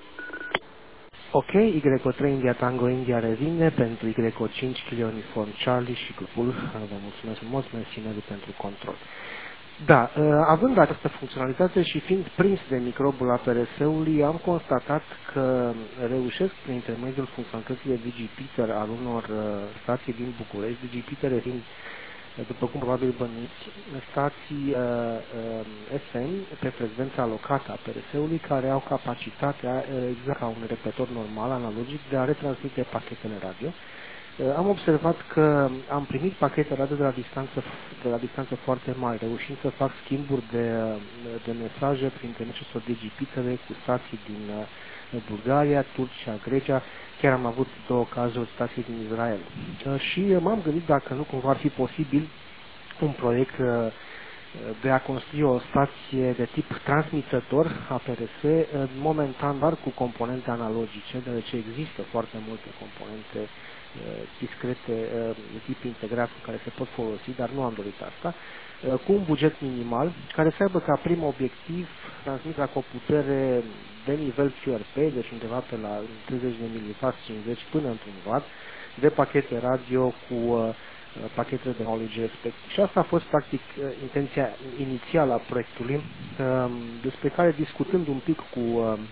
[SPEAKER 4] Ok, Y trei India Tango India revine pentru Y cinci Kilo Uniform Charlie și grupul. Vă mulțumesc frumos, mersi Nelu pentru control. Da, având această funcționalitate și fiind prins de microbul A P R S-ului, am constatat că reușesc prin intermediul funcționalității de DigiPeter al unor stații din București, DigiPeter fiind, după cum probabil bănuiți, stații uh, uh, F M pe frecvența alocată a P R S-ului, care au capacitatea, uh, exact ca un repetor normal, analogic, de a retransmite pachetele radio. Uh, am observat că am primit pachete radio de la distanță, de la distanță foarte mare, reușind să fac schimburi de, de mesaje prin intermediul acestor DigiPetere cu stații din uh, Bulgaria, Turcia, Grecia. Chiar am avut două cazuri, stații din Israel. Și m-am gândit dacă nu cumva ar fi posibil un proiect de a construi o stație de tip transmițător A P R S, momentan doar cu componente analogice, deoarece există foarte multe componente discrete de tip integrat cu care se pot folosi, dar nu am dorit asta, cu un buget minimal, care să aibă ca prim obiectiv transmiterea cu o putere de nivel Q R P, deci undeva pe la treizeci de miliwatt, cincizeci până într-un watt, de pachete radio cu uh, pachetele de knowledge respectiv. Și asta a fost practic intenția inițială a proiectului, uh, despre care discutând un pic cu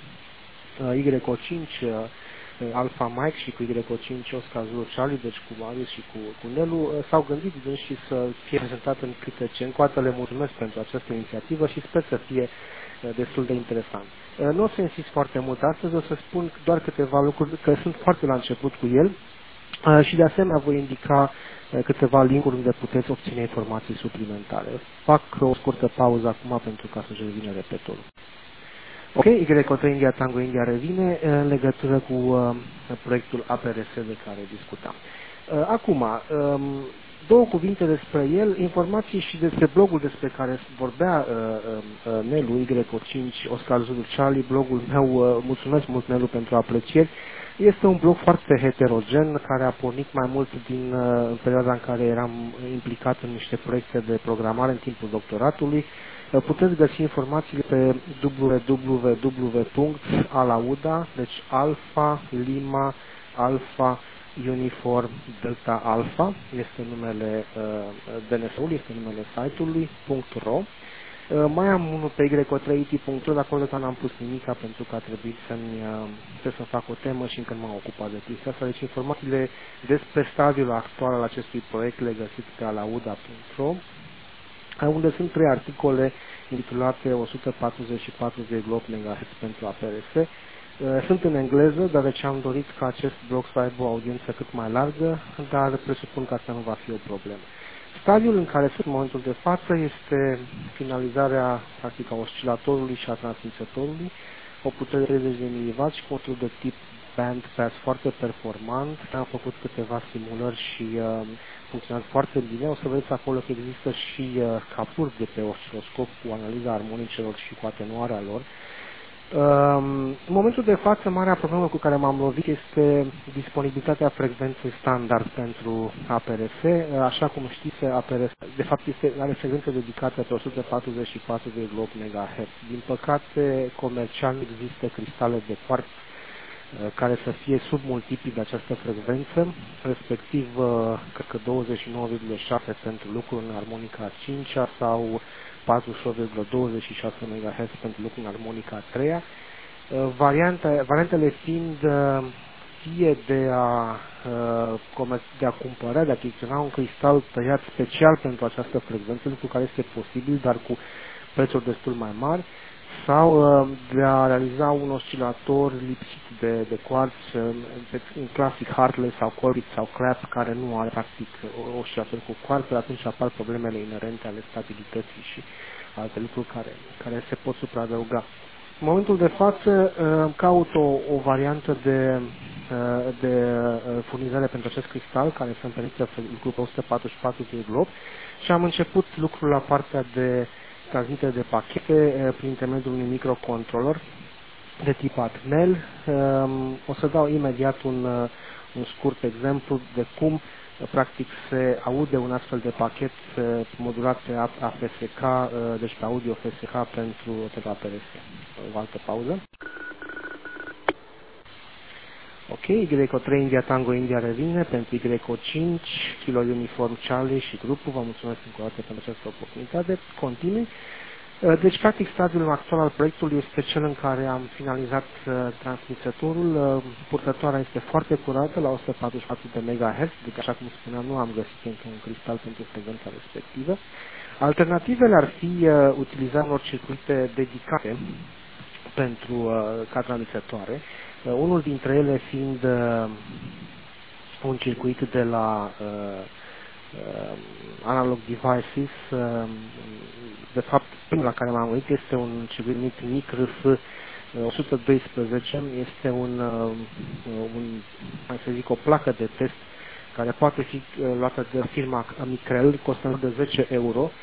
[SPEAKER 4] uh, Y O cinci, uh, Alpha Mike și cu Y O cinci Oscar Zulu Charlie, deci cu Marius și cu, cu Nelu, s-au gândit din și să fie prezentat în câte ce. Încă o dată le mulțumesc pentru această inițiativă și sper să fie destul de interesant. Nu o să insist foarte mult astăzi, o să spun doar câteva lucruri, că sunt foarte la început cu el și de asemenea voi indica câteva linkuri unde puteți obține informații suplimentare. Fac o scurtă pauză acum pentru ca să-și revină repetorul. Ok, Y O trei India Tango India revine în legătură cu uh, proiectul A P R S de care discutam. Uh, acum, um, două cuvinte despre el, informații și despre blogul despre care vorbea uh, uh, Nelu, Y O cinci Oscar Zulu Charlie, blogul meu, uh, mulțumesc mult Nelu pentru aprecieri. Este un blog foarte heterogen, care a pornit mai mult din uh, perioada în care eram implicat în niște proiecte de programare în timpul doctoratului. Puteți găsi informațiile pe w w w punct alauda, deci Alpha Lima Alpha Uniform Delta Alpha, este numele uh, D N S-ului, este numele site-ului, .ro. Uh, mai am unul pe Y O trei I T punct ro, dar acolo n-am pus nimica pentru că a trebuit să-mi uh, să fac o temă și încă nu m-am ocupat de chestia asta. Deci informațiile despre stadiul actual al acestui proiect le găsiți pe alauda punct ro, unde sunt trei articole intitulate o sută patruzeci și patru virgulă opt megahertz pentru A P R S. Sunt în engleză, deoarece am dorit ca acest blog să aibă o audiență cât mai largă, dar presupun că asta nu va fi o problemă. Stadiul în care sunt în momentul de față este finalizarea practic a oscilatorului și a transmisătorului, o putere de treizeci de miliwatt și control de tip bandpass foarte performant. Am făcut câteva simulări și uh, funcționează foarte bine. O să vedeți acolo că există și uh, capturi de pe osciloscop cu analiza armonicelor și cu atenuarea lor. În momentul de față, marea problemă cu care m-am lovit este disponibilitatea frecvenței standard pentru A P R S. Așa cum știți, A P R S de fapt este, are frecvență dedicată pe o sută patruzeci și patru virgulă opt megahertz. Din păcate, comercial nu există cristale de quartz care să fie sub multipli de această frecvență, respectiv cred că douăzeci și nouă virgulă șase pentru lucru în armonica a cincea sau patruzeci și opt virgulă douăzeci și șase megahertz pentru lucru în armonica a treia. Variante, variantele fiind fie de a, de a cumpăra, de a achiziționa un cristal tăiat special pentru această frecvență, lucru care este posibil, dar cu prețuri destul mai mari, sau de a realiza un oscilator lipsit de, de quartz, în clasic Hartley sau Colbit sau Crap, care nu are practic oscilator cu quartz, atunci apar problemele inerente ale stabilității și alte lucruri care, care se pot supraadăuga. În momentul de față caut o, o variantă de, de furnizare pentru acest cristal care să-mi permită lucrul pe o sută patruzeci și patru virgulă opt și am început lucrul la partea de transmitere de pachete prin intermediul unui microcontroller de tip Atmel. O să dau imediat un, un scurt exemplu de cum practic se aude un astfel de pachet modulat pe A F S K, deci pe audio F S K pentru, pentru A P R S. O altă pauză. Ok, Y O trei India Tango India revine pentru Y O cinci, Kilo Uniform Charlie și grupul. Vă mulțumesc încă o dată pentru această oportunitate. Continui. Deci, practic, stadiul actual al proiectului este cel în care am finalizat uh, transmisătorul. Uh, purtătoarea este foarte curată, la o sută patruzeci și patru de megahertz, deci, așa cum spuneam, nu am găsit încă un cristal pentru frecvența respectivă. Alternativele ar fi uh, utilizarea unor circuite dedicate pentru uh, ca transmisătoare. Uh, unul dintre ele fiind uh, un circuit de la uh, uh, Analog Devices, uh, de fapt, primul la care m-am gândit este un circuit numit M I C R F o sută doisprezece, este un, un, mai să zic, o placă de test care poate fi luată de firma Micrel, costă de zece euro.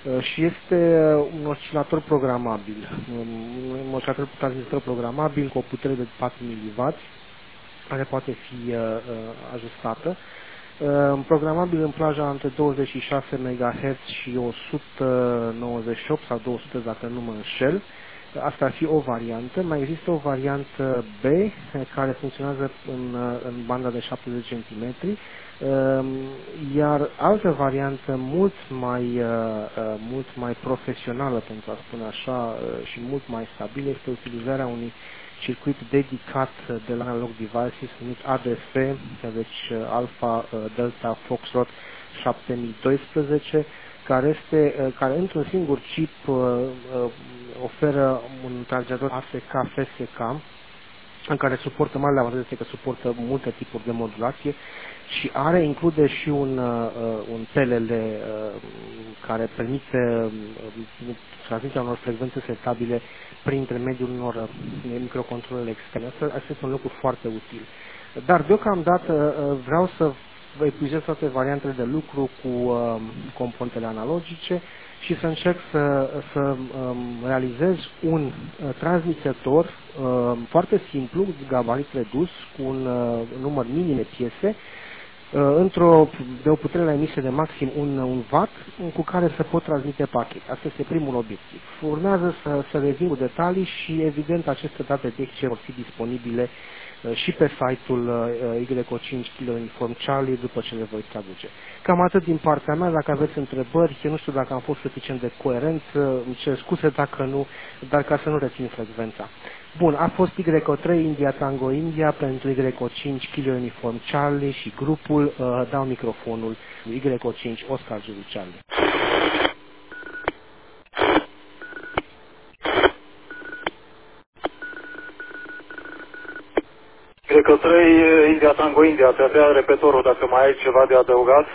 [SPEAKER 4] și este un oscilator programabil, un oscilator transistor programabil cu o putere de patru miliwați, care poate fi uh, ajustată. Uh, programabil în plaja între douăzeci și șase megahertz și o sută nouăzeci și opt sau două sute dacă nu mă înșel. Asta ar fi o variantă. Mai există o variantă B care funcționează în, în banda de șaptezeci centimetri, iar altă variantă mult mai, mult mai profesională, pentru a spune așa, și mult mai stabilă, este utilizarea unui circuit dedicat de la Analog Devices numit A D F, deci Alpha Delta Foxtrot șapte mii doisprezece, care, este, care într-un singur chip oferă un tranzitor A S K F S K, în care suportă, marele avantaj este că suportă multe tipuri de modulație și are, include și un, un P L L care permite transmiterea unor frecvențe setabile prin intermediul unor microcontrolele externe. Asta este un lucru foarte util. Dar deocamdată vreau să epuizez toate variantele de lucru cu uh, componentele analogice și să încerc să, să um, realizez un uh, transmițător uh, foarte simplu, gabarit redus, cu un uh, număr minim de piese, uh, într-o, de o putere la emisie de maxim un, un watt, cu care să pot transmite pachete. Asta este primul obiectiv. Urmează să, să revin cu detalii și, evident, aceste date tehnice vor fi disponibile și pe site-ul Y O cinci Kilo Uniform Charlie după ce le voi traduce. Cam atât din partea mea. Dacă aveți întrebări, eu nu știu dacă am fost suficient de coerent, îmi cer scuze dacă nu, dar ca să nu rețin frecvența. Bun, a fost Y O trei India Tango India pentru Y O cinci Kilo Uniform Charlie și grupul, uh, dau microfonul Y O cinci Oscar Zulu Charlie.
[SPEAKER 1] Y O trei India Tango India, te avea repetorul dacă mai ai ceva de adăugat.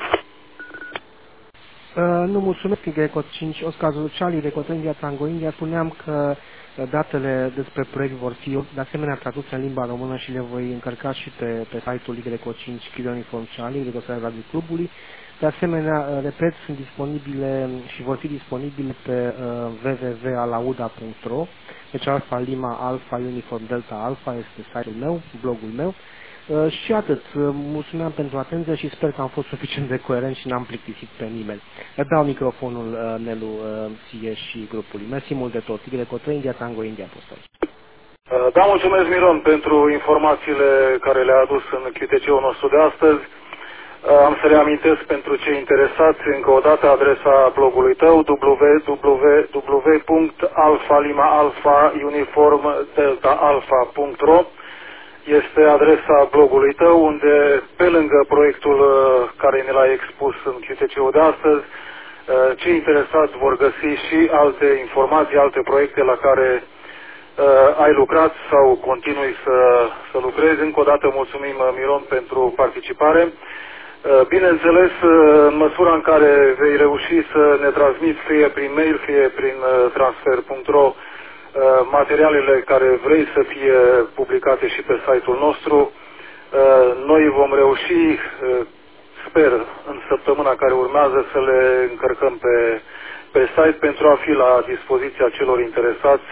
[SPEAKER 4] Uh, nu, mulțumesc, Y O cinci Oscar Zulu Charlie, Y O trei India Tango India. Spuneam că datele despre proiect vor fi de asemenea traduse în limba română și le voi încărca și pe, pe site-ul Y O cinci Kilo Uniform Charlie, Y O trei Radio Clubului. De asemenea, repet, sunt disponibile și vor fi disponibile pe uh, w w w punct alauda punct ro, deci Alpha Lima Alpha Uniform Delta Alpha este site-ul meu, blogul meu. Uh, și atât. Uh, mulțumim pentru atenție și sper că am fost suficient de coerent și n-am plictisit pe nimeni. Dau microfonul uh, Nelu uh, ție și grupului. Mersi mult de tot. Y O trei India Tango India a fost aici.
[SPEAKER 1] Uh, da, mulțumesc, Miron, pentru informațiile care le-a adus în Q T C-ul nostru de astăzi. Uh, am să reamintesc pentru cei interesați încă o dată adresa blogului tău w w w punct alpha lima alpha uniform delta alpha punct ro. Este adresa blogului tău unde, pe lângă proiectul care ne l-ai expus în Q T C-ul de astăzi, cei interesați vor găsi și alte informații, alte proiecte la care uh, ai lucrat sau continui să, să lucrezi. Încă o dată mulțumim, Miron, pentru participare. Uh, bineînțeles, în măsura în care vei reuși să ne transmiți fie prin mail, fie prin uh, transfer punct ro materialele care vrei să fie publicate și pe site-ul nostru, noi vom reuși, sper, în săptămâna care urmează să le încărcăm pe, pe site pentru a fi la dispoziția celor interesați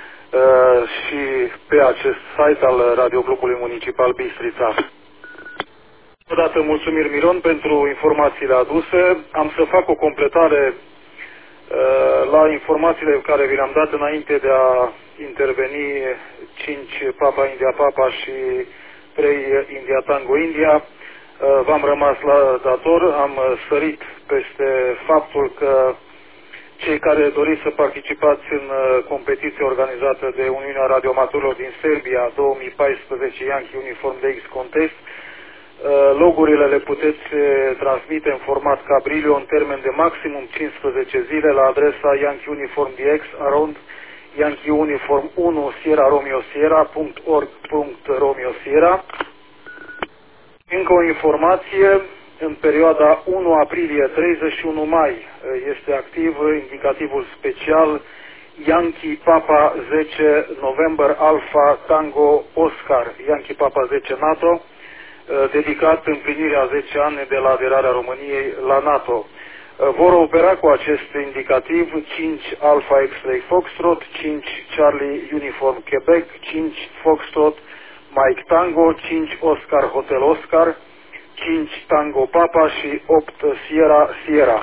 [SPEAKER 1] și pe acest site al Radioclubului Municipal Bistrița. Odată mulțumiri, Miron, pentru informațiile aduse. Am să fac o completare la informațiile care vi le-am dat înainte de a interveni cinci Papa India Papa și trei India Tango India. V-am rămas la dator, am sărit peste faptul că cei care doriți să participați în competiția organizată de Uniunea Radioamatorilor din Serbia două mii paisprezece Yankee Uniform D X Contest, logurile le puteți transmite în format Cabrilio în termen de maximum cincisprezece zile la adresa Yankee Uniform D X around Yankee Uniform unu Sierra Romeo Sierra punct org punct romeo Sierra. Încă o informație, în perioada unu aprilie treizeci și unu mai este activ indicativul special Yankee Papa zece November Alpha Tango Oscar, Yankee Papa zece NATO, dedicat împlinirea zece ani de la aderarea României la NATO. vor opera cu acest indicativ cinci Alpha X-Ray Foxtrot, cinci Charlie Uniform Quebec, cinci Foxtrot Mike Tango, cinci Oscar Hotel Oscar, cinci Tango Papa și opt Sierra Sierra.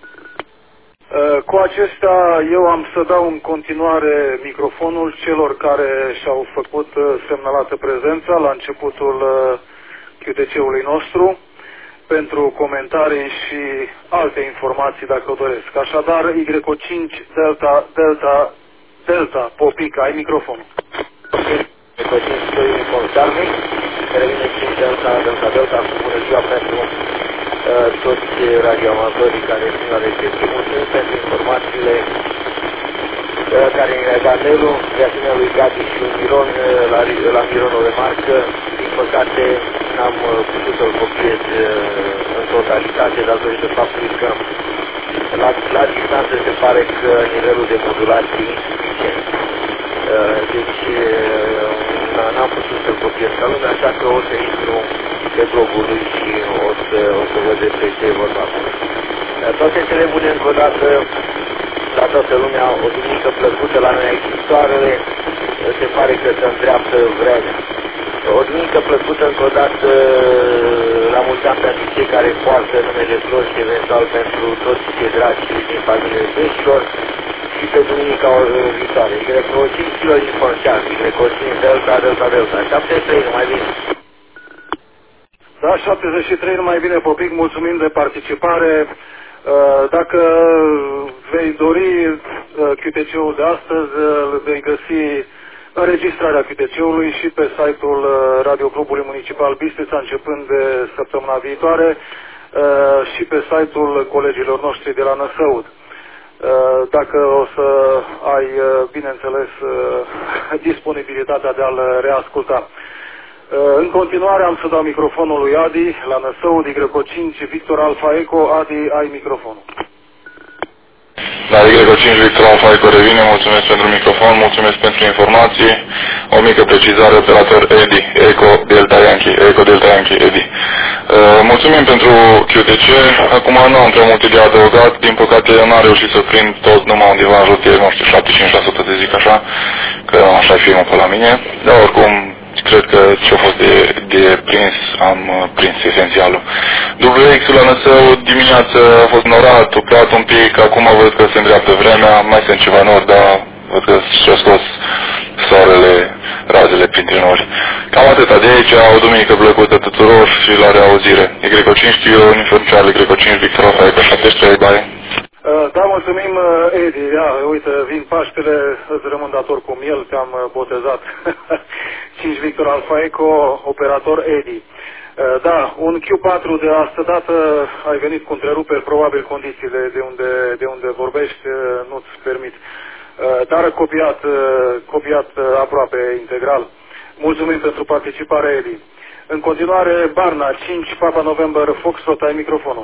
[SPEAKER 1] Cu acestea eu am să dau în continuare microfonul celor care și-au făcut semnalată prezența la începutul Q T C-ului nostru pentru comentarii și alte informații dacă o doresc. Așadar, Y cinci Delta Delta Delta Popica, ai microfonul.
[SPEAKER 2] Y cinci Uniform Charlie, care vine cinci Delta Delta Delta, cu bună ziua pentru uh, toți radioamatorii care sunt la recepție. Mulțumim pentru informațiile uh, care ne-a dat Nelu, de asemenea lui Gati și lui Miron. uh, la, la Miron o remarcă, din păcate n-am uh, putut să-l copiez uh, în totalitate, datorită faptului că la, la distanță se pare că nivelul de modulație e insuficient. Uh, deci uh, n-am putut să-l copiez ca lumea, așa că o să intru pe blogul lui și o să, o să văd despre ce e vorba acum. Uh, toate cele bune încă o dată la toată lumea, o duminică plăcută la noi aici. Soarele se pare că se îndreaptă vremea. O duminică plăcută încă o dată, la mulți ani pentru cei care poartă numele lor și eventual pentru toți cei dragi din familie veșilor și pe duminica viitoare. Greco cinci kilo Uniform Charlie, Greco cinci Delta Delta Delta, șaptezeci și trei, numai bine.
[SPEAKER 1] Da, șaptezeci și trei, numai bine, Popic, mulțumim de participare. Dacă vei dori Q T C-ul de astăzi, vei găsi înregistrarea Q T C-ului și pe site-ul Radioclubului Municipal Bistrița începând de săptămâna viitoare și pe site-ul colegilor noștri de la Năsăud. Dacă o să ai, bineînțeles, disponibilitatea de a-l reasculta. În continuare am să dau microfonul lui Adi la Năsăud, Y cinci Victor Alpha Eco. Adi, ai microfonul.
[SPEAKER 6] Da, Y cinci Victor Alpha Eco revine, mulțumesc pentru microfon, mulțumesc pentru informații. O mică precizare, operator Edi, Eco Delta Yankee, Eco Delta Yankee, Edi. Uh, mulțumim pentru Q T C, acum nu am prea multe de adăugat, din păcate n-am reușit să prind tot numai undeva în jur de, nu știu, șaptezeci și cinci la sută de zic așa, că așa e filmul pe la mine, dar oricum cred că ce a fost de, de prins, am uh, prins esențialul. W X-ul la Năsăud, dimineața a fost norat, a plouat un pic, acum văd că se îndreaptă vremea, mai sunt ceva nori, dar văd că și-a scos soarele, razele printre nori. Cam atâta de aici, o duminică plăcută tuturor și la reauzire. Y cinci kilo Uniform Charlie, Y cinci Victor Alpha Eco șaptezeci și trei, bye.
[SPEAKER 1] Da, mulțumim, Edi. Ia, uite, vin Paștele, îți rămân dator cu miel, te-am botezat. cinci Victor Alpha Eco, operator Edi. Da, un Q patru de astă dată ai venit cu întreruperi, probabil condițiile de unde, de unde vorbești nu-ți permit. Dar copiat, copiat aproape integral. Mulțumim pentru participare, Edi. În continuare, Barna, cinci Papa November Foxtrot, ai microfonul.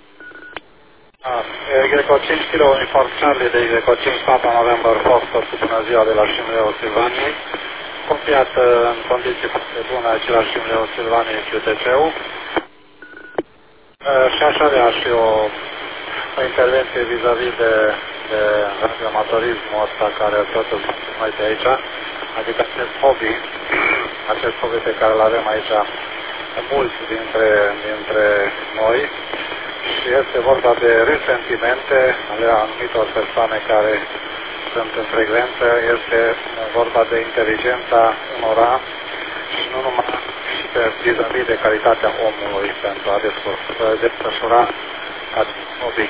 [SPEAKER 7] Greco cinci kilo Uniform Charlie de Greco cinci Papa November Foxtrot, bună ziua de la Șimleu Silvaniei. Copiat în condiții foarte bune același Șimleu Silvaniei Q T C-ul. Și aș avea și o, o intervenție vis-a-vis -vis de, de radioamatorismul ăsta care tot îl facem noi pe aici, adică acest hobby, acest hobby pe care îl avem aici mulți dintre, dintre noi. Și este vorba de resentimente ale anumitor persoane care sunt în frecvență, este vorba de inteligența unora și nu numai și pe vis-a-vis de calitatea omului pentru a desfășura acest hobby.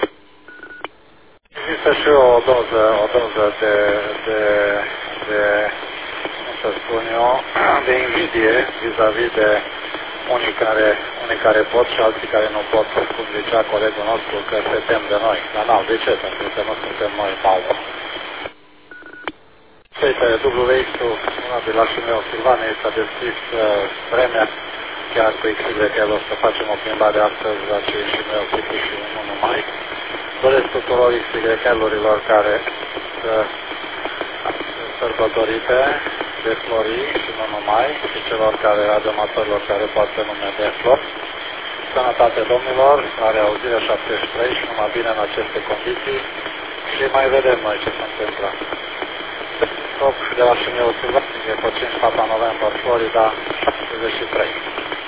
[SPEAKER 7] Există și o doză, o doză de, de, de, cum să spun eu, de invidie vis-a-vis de unii care, unii care pot și alții care nu pot, cum zicea colegul nostru, că se tem de noi. Dar n-au, de ce? Pentru că nu suntem noi maumă. Uite, W X-ul, una de la Șimleu Silvanei, s-a deschis uh, vremea, chiar cu X Y că o să facem o plimbare astăzi la cei Șimleu City și nu numai. Doresc tuturor X Y-urilor care sunt sărbătorite de Florii și nu numai, și celor care, adămatorilor care poartă nume de Flor. sănătate domnilor, la reauzire șaptezeci și trei și numai bine în aceste condiții și mai vedem noi ce se întâmplă. Stop de la Șimiu Silvan, Greco cinci, Papa November, Florida, șaptezeci și trei.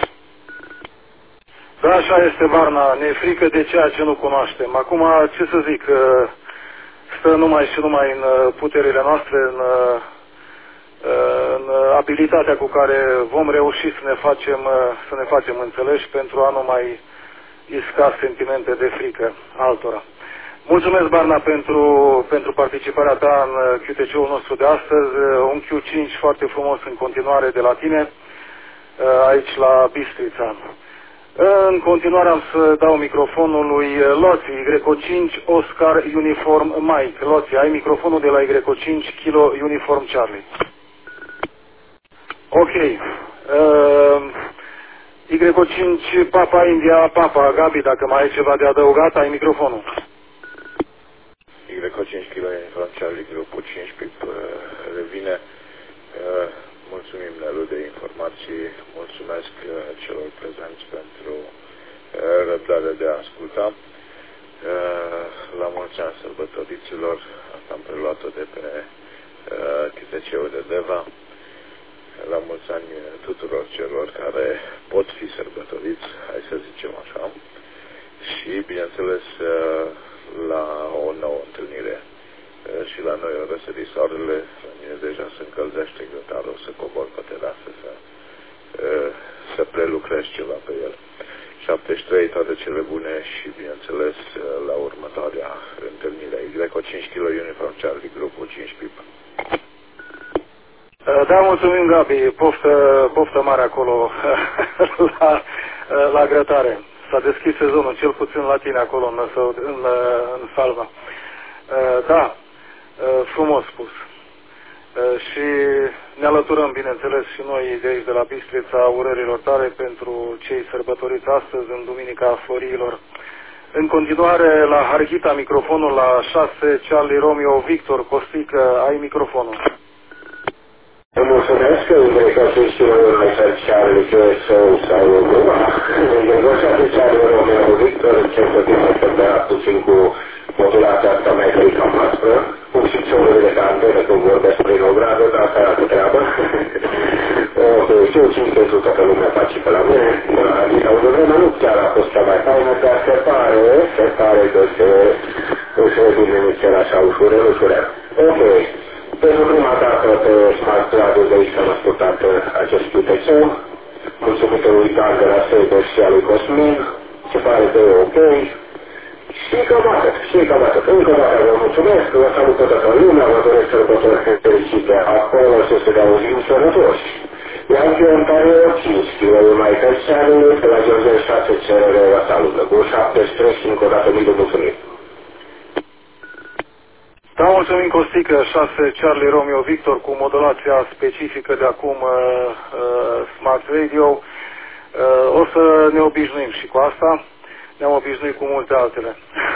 [SPEAKER 1] Da, așa este, Varna, ne e frică de ceea ce nu cunoaștem. Acum, ce să zic, stă numai și numai în puterile noastre, în, în abilitatea cu care vom reuși să ne facem, să ne facem înțeleși pentru a nu mai isca sentimente de frică altora. Mulțumesc, Barna, pentru, pentru participarea ta în Q T C-ul nostru de astăzi. Un Q cinci foarte frumos în continuare de la tine, aici la Bistrița. În continuare am să dau microfonul lui Loții, Greco cinci, Oscar Uniform Mike. Loții, ai microfonul de la Greco cinci, Kilo Uniform Charlie. Ok. Uh, Greco cinci, Papa India, Papa, Gabi, dacă mai ai ceva de adăugat, ai microfonul.
[SPEAKER 5] Greco cinci, Kilo Uniform Charlie, grupul cinci, pip, uh, revine. Uh, Mulțumim, Nelu, de informații, mulțumesc uh, celor prezenți pentru uh, răbdare de a asculta. Uh, la mulți ani sărbătoriților, asta am preluat-o de pe uh, Q T C-ul de Deva. La mulți ani tuturor celor care pot fi sărbătoriți, hai să zicem așa. Și, bineînțeles, uh, la o nouă întâlnire. Și la noi o răsări soarele, la mine deja se încălzește grătarul, o să cobor pe terasă, să, să prelucrez ceva pe el. șaptezeci și trei, toate cele bune și, bineînțeles, la următoarea întâlnire. Greco cinci, Kilo Uniform Charlie, grupul cinci, pip.
[SPEAKER 1] Da, mulțumim, Gabi, poftă, poftă mare acolo la, la grătare. S-a deschis sezonul, cel puțin la tine acolo în, în, în salvă. Da. Frumos spus. Și ne alăturăm, bineînțeles, și noi de aici, de la Bistrița, urărilor tale pentru cei sărbătoriți astăzi, în Duminica Florilor. În continuare, la Harghita, microfonul la șase, Charlie Romeo Victor. Costică, ai microfonul.
[SPEAKER 2] Mulțumesc, Greco cinci, Charlie, Joe, sau Guma. Greco șase, Charlie Romeo Victor, încep să discutăm puțin cu modulația asta mai frică noastră, cu șipționul de cantere, când vorbesc prin o gradă, dar asta e altă treabă. Ok, știu cinci pentru toată lumea face pe la mine, adică o vreme nu chiar a fost cea mai faină, dar se pare, se pare că se, se vine chiar așa ușurel, ușurel. Ok, pentru prima dată pe Smart Radio de aici am ascultat acest Q T C, mulțumită lui Dan de la Saber și a lui Cosmin, se pare că e ok. Și cam atât, și cam atât. Încă o dată vă mulțumesc, vă salut pe toată lumea, vă doresc sărbători fericite acolo și să ne auzim sănătoși. Yankee Ontario cinci, Kilo Michael Charlie, de la George șase, cerere, vă salută. Cu șaptezeci și trei și încă o dată mii de mulțumiri.
[SPEAKER 1] Da, mulțumim, Costică, șase, Charlie Romeo Victor, cu modulația specifică de acum uh, uh, Smart Radio. Uh, o să ne obișnuim și cu asta. Ne-am obișnuit cu multe altele.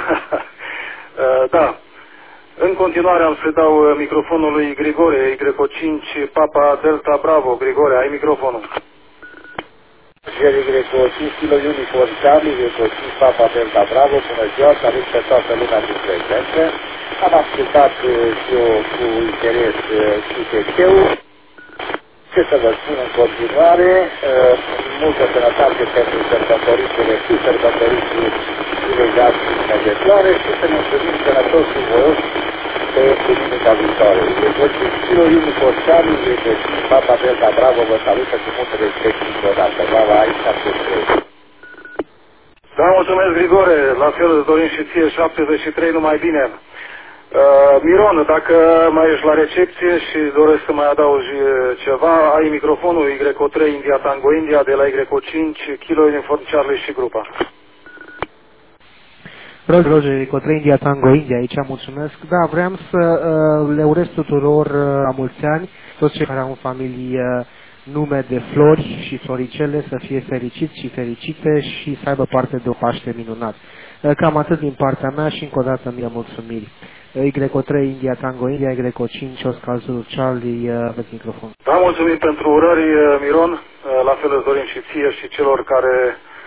[SPEAKER 1] Da. În continuare am să dau microfonul lui Grigore, Greco cinci, Papa Delta Bravo. Grigore, ai microfonul.
[SPEAKER 3] Jerry Greco cinci, Kilo Uniform Charlie, Greco cinci, Papa Delta Bravo. Bună ziua, salut pe toată lumea din prezență. Am ascultat și eu cu interes Q T C-ul. Ce să vă spun în continuare, uh, multă sănătate pentru sărbătoritele și sărbătoriții imediat imediatoare și să ne întâlnim sănătos și voios pe duminica viitoare. Greco cinci, Kilo Uniform Charlie, Greco cinci, Papa Delta Bravo, vă salută cu mult respect încă o dată. Va va aici șaptezeci și trei.
[SPEAKER 1] Da, mulțumesc, Grigore, la fel îți dorim și ție șaptezeci și trei, numai bine. Uh, Miron, dacă mai ești la recepție și doresc să mai adaugi ceva, ai microfonul Greco trei, India Tango India, de la Greco cinci, Kilo Uniform Charlie și grupa.
[SPEAKER 4] Roger, Greco trei, India Tango India, aici mulțumesc. Da, vreau să uh, le urez tuturor uh, la mulți ani, toți cei care au în familie uh, nume de flori și floricele, să fie fericiți și fericite și să aibă parte de o Paște minunat. Uh, cam atât din partea mea și încă o dată mie mulțumiri. Greco trei, India Tango India, Greco cinci, Oscar Zulu Charlie, aveți microfon.
[SPEAKER 1] Da, mulțumim pentru urări, Miron, la fel îți dorim și ție și celor care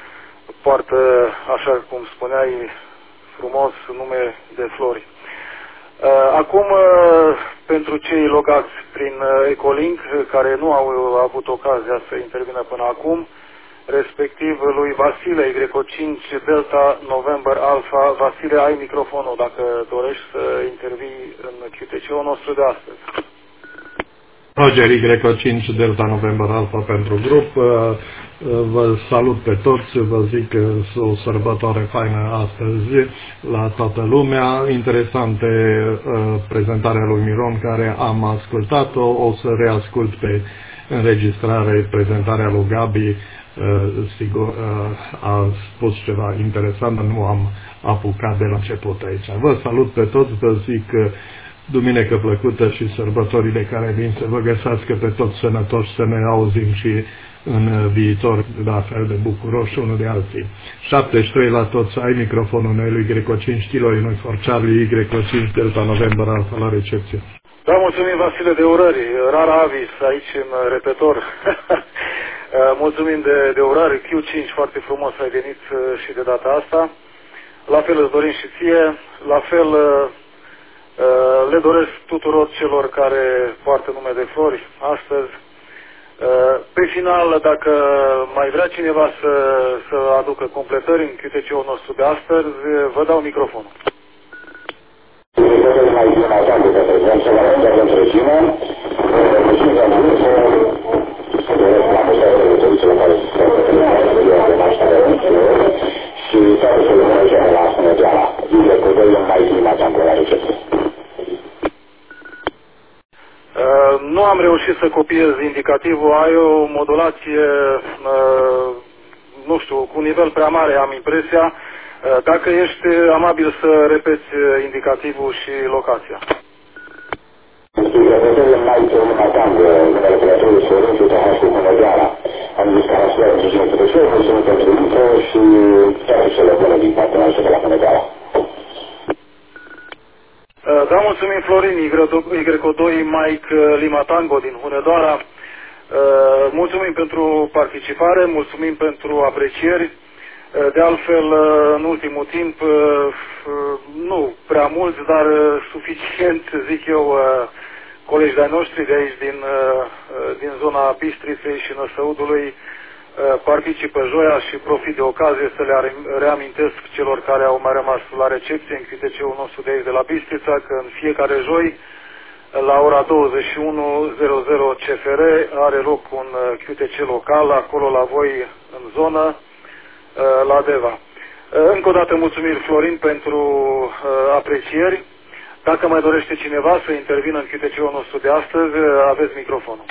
[SPEAKER 1] poartă, așa cum spuneai frumos, nume de flori. Acum, pentru cei logați prin Ecolink, care nu au avut ocazia să intervină până acum, respectiv lui Vasile, Y cinci Delta November Alpha. Vasile, ai microfonul dacă dorești să intervii în Q T C-ul nostru de astăzi.
[SPEAKER 8] Roger, Y cinci Delta November Alpha pentru grup. Vă salut pe toți, vă zic că este o sărbătoare faină astăzi la toată lumea. Interesante prezentarea lui Miron, care am ascultat-o, o să reascult pe înregistrare prezentarea lui Gabi. Sigur, a spus ceva interesant, nu am apucat de la început aici. Vă salut pe toți, vă zic duminică plăcută și sărbătorile care vin să vă găsească pe toți sănătoși, să ne auzim și în viitor la fel de bucuroși unul de alții. șaptezeci și trei la toți, ai microfonul lui Y cinci Kilo Uniform Charlie, Y cinci Delta November Alpha la recepție.
[SPEAKER 1] Da, mulțumim Vasile de urări, rara avis aici în repetor. Mulțumim de, de urări, Q cinci foarte frumos ai venit și de data asta. La fel îți dorim și ție, la fel le doresc tuturor celor care poartă nume de flori astăzi. Pe final, dacă mai vrea cineva să, să aducă completări în Q T C-ul nostru de astăzi, vă dau microfonul.
[SPEAKER 2] Și toate să le mergem la Sănăgeala. Zile cu doi în mai prima geamă la recepție.
[SPEAKER 1] Nu am reușit să copiez indicativul, ai o modulație, nu știu, cu nivel prea mare, am impresia. Dacă ești amabil să repeți indicativul și locația.
[SPEAKER 2] Repetările mai prima geamă de calculatorul Sorințul de Hașcu Sănăgeala. Am zis că așa de susținut pe șoc, susținut pentru intro și toate cele bune din partea noastră de la Sănăgeala.
[SPEAKER 1] Da, mulțumim Florin, Y doi Mike Lima Tango din Hunedoara. Mulțumim pentru participare, mulțumim pentru aprecieri. De altfel, în ultimul timp, nu prea mulți, dar suficient, zic eu, colegi de-ai noștri de aici, din, din zona Bistriței și Năsăudului, participă joia și profit de ocazie să le reamintesc celor care au mai rămas la recepție în Q T C-ul nostru de aici de la Bistrița, că în fiecare joi, la ora douăzeci și unu C F R, are loc un Q T C local, acolo la voi în zonă, la Deva. Încă o dată mulțumiri, Florin, pentru aprecieri. Dacă mai dorește cineva să intervină în Q T C-ul nostru de astăzi, aveți microfonul.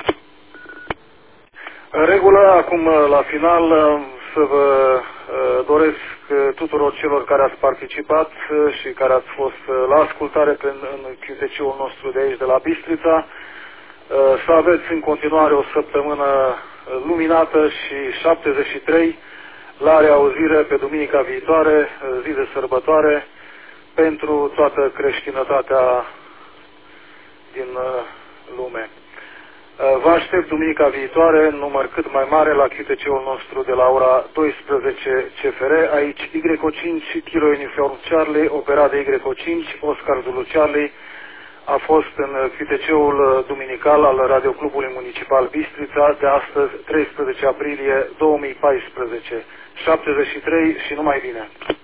[SPEAKER 1] În regulă, acum la final, să vă doresc tuturor celor care ați participat și care ați fost la ascultare în Q T C-ul nostru de aici de la Bistrița, să aveți în continuare o săptămână luminată și șaptezeci și trei la reauzire pe duminica viitoare, zi de sărbătoare, pentru toată creștinătatea din lume. Vă aștept duminica viitoare în număr cât mai mare la Q T C-ul nostru de la ora douăsprezece C F R, aici Y cinci Kilo Uniform Charlie, operat de Y cinci Oscar Zulu Charlie, a fost în Q T C-ul duminical al Radioclubului Municipal Bistrița de astăzi, treisprezece aprilie două mii paisprezece. șaptezeci și trei și numai bine!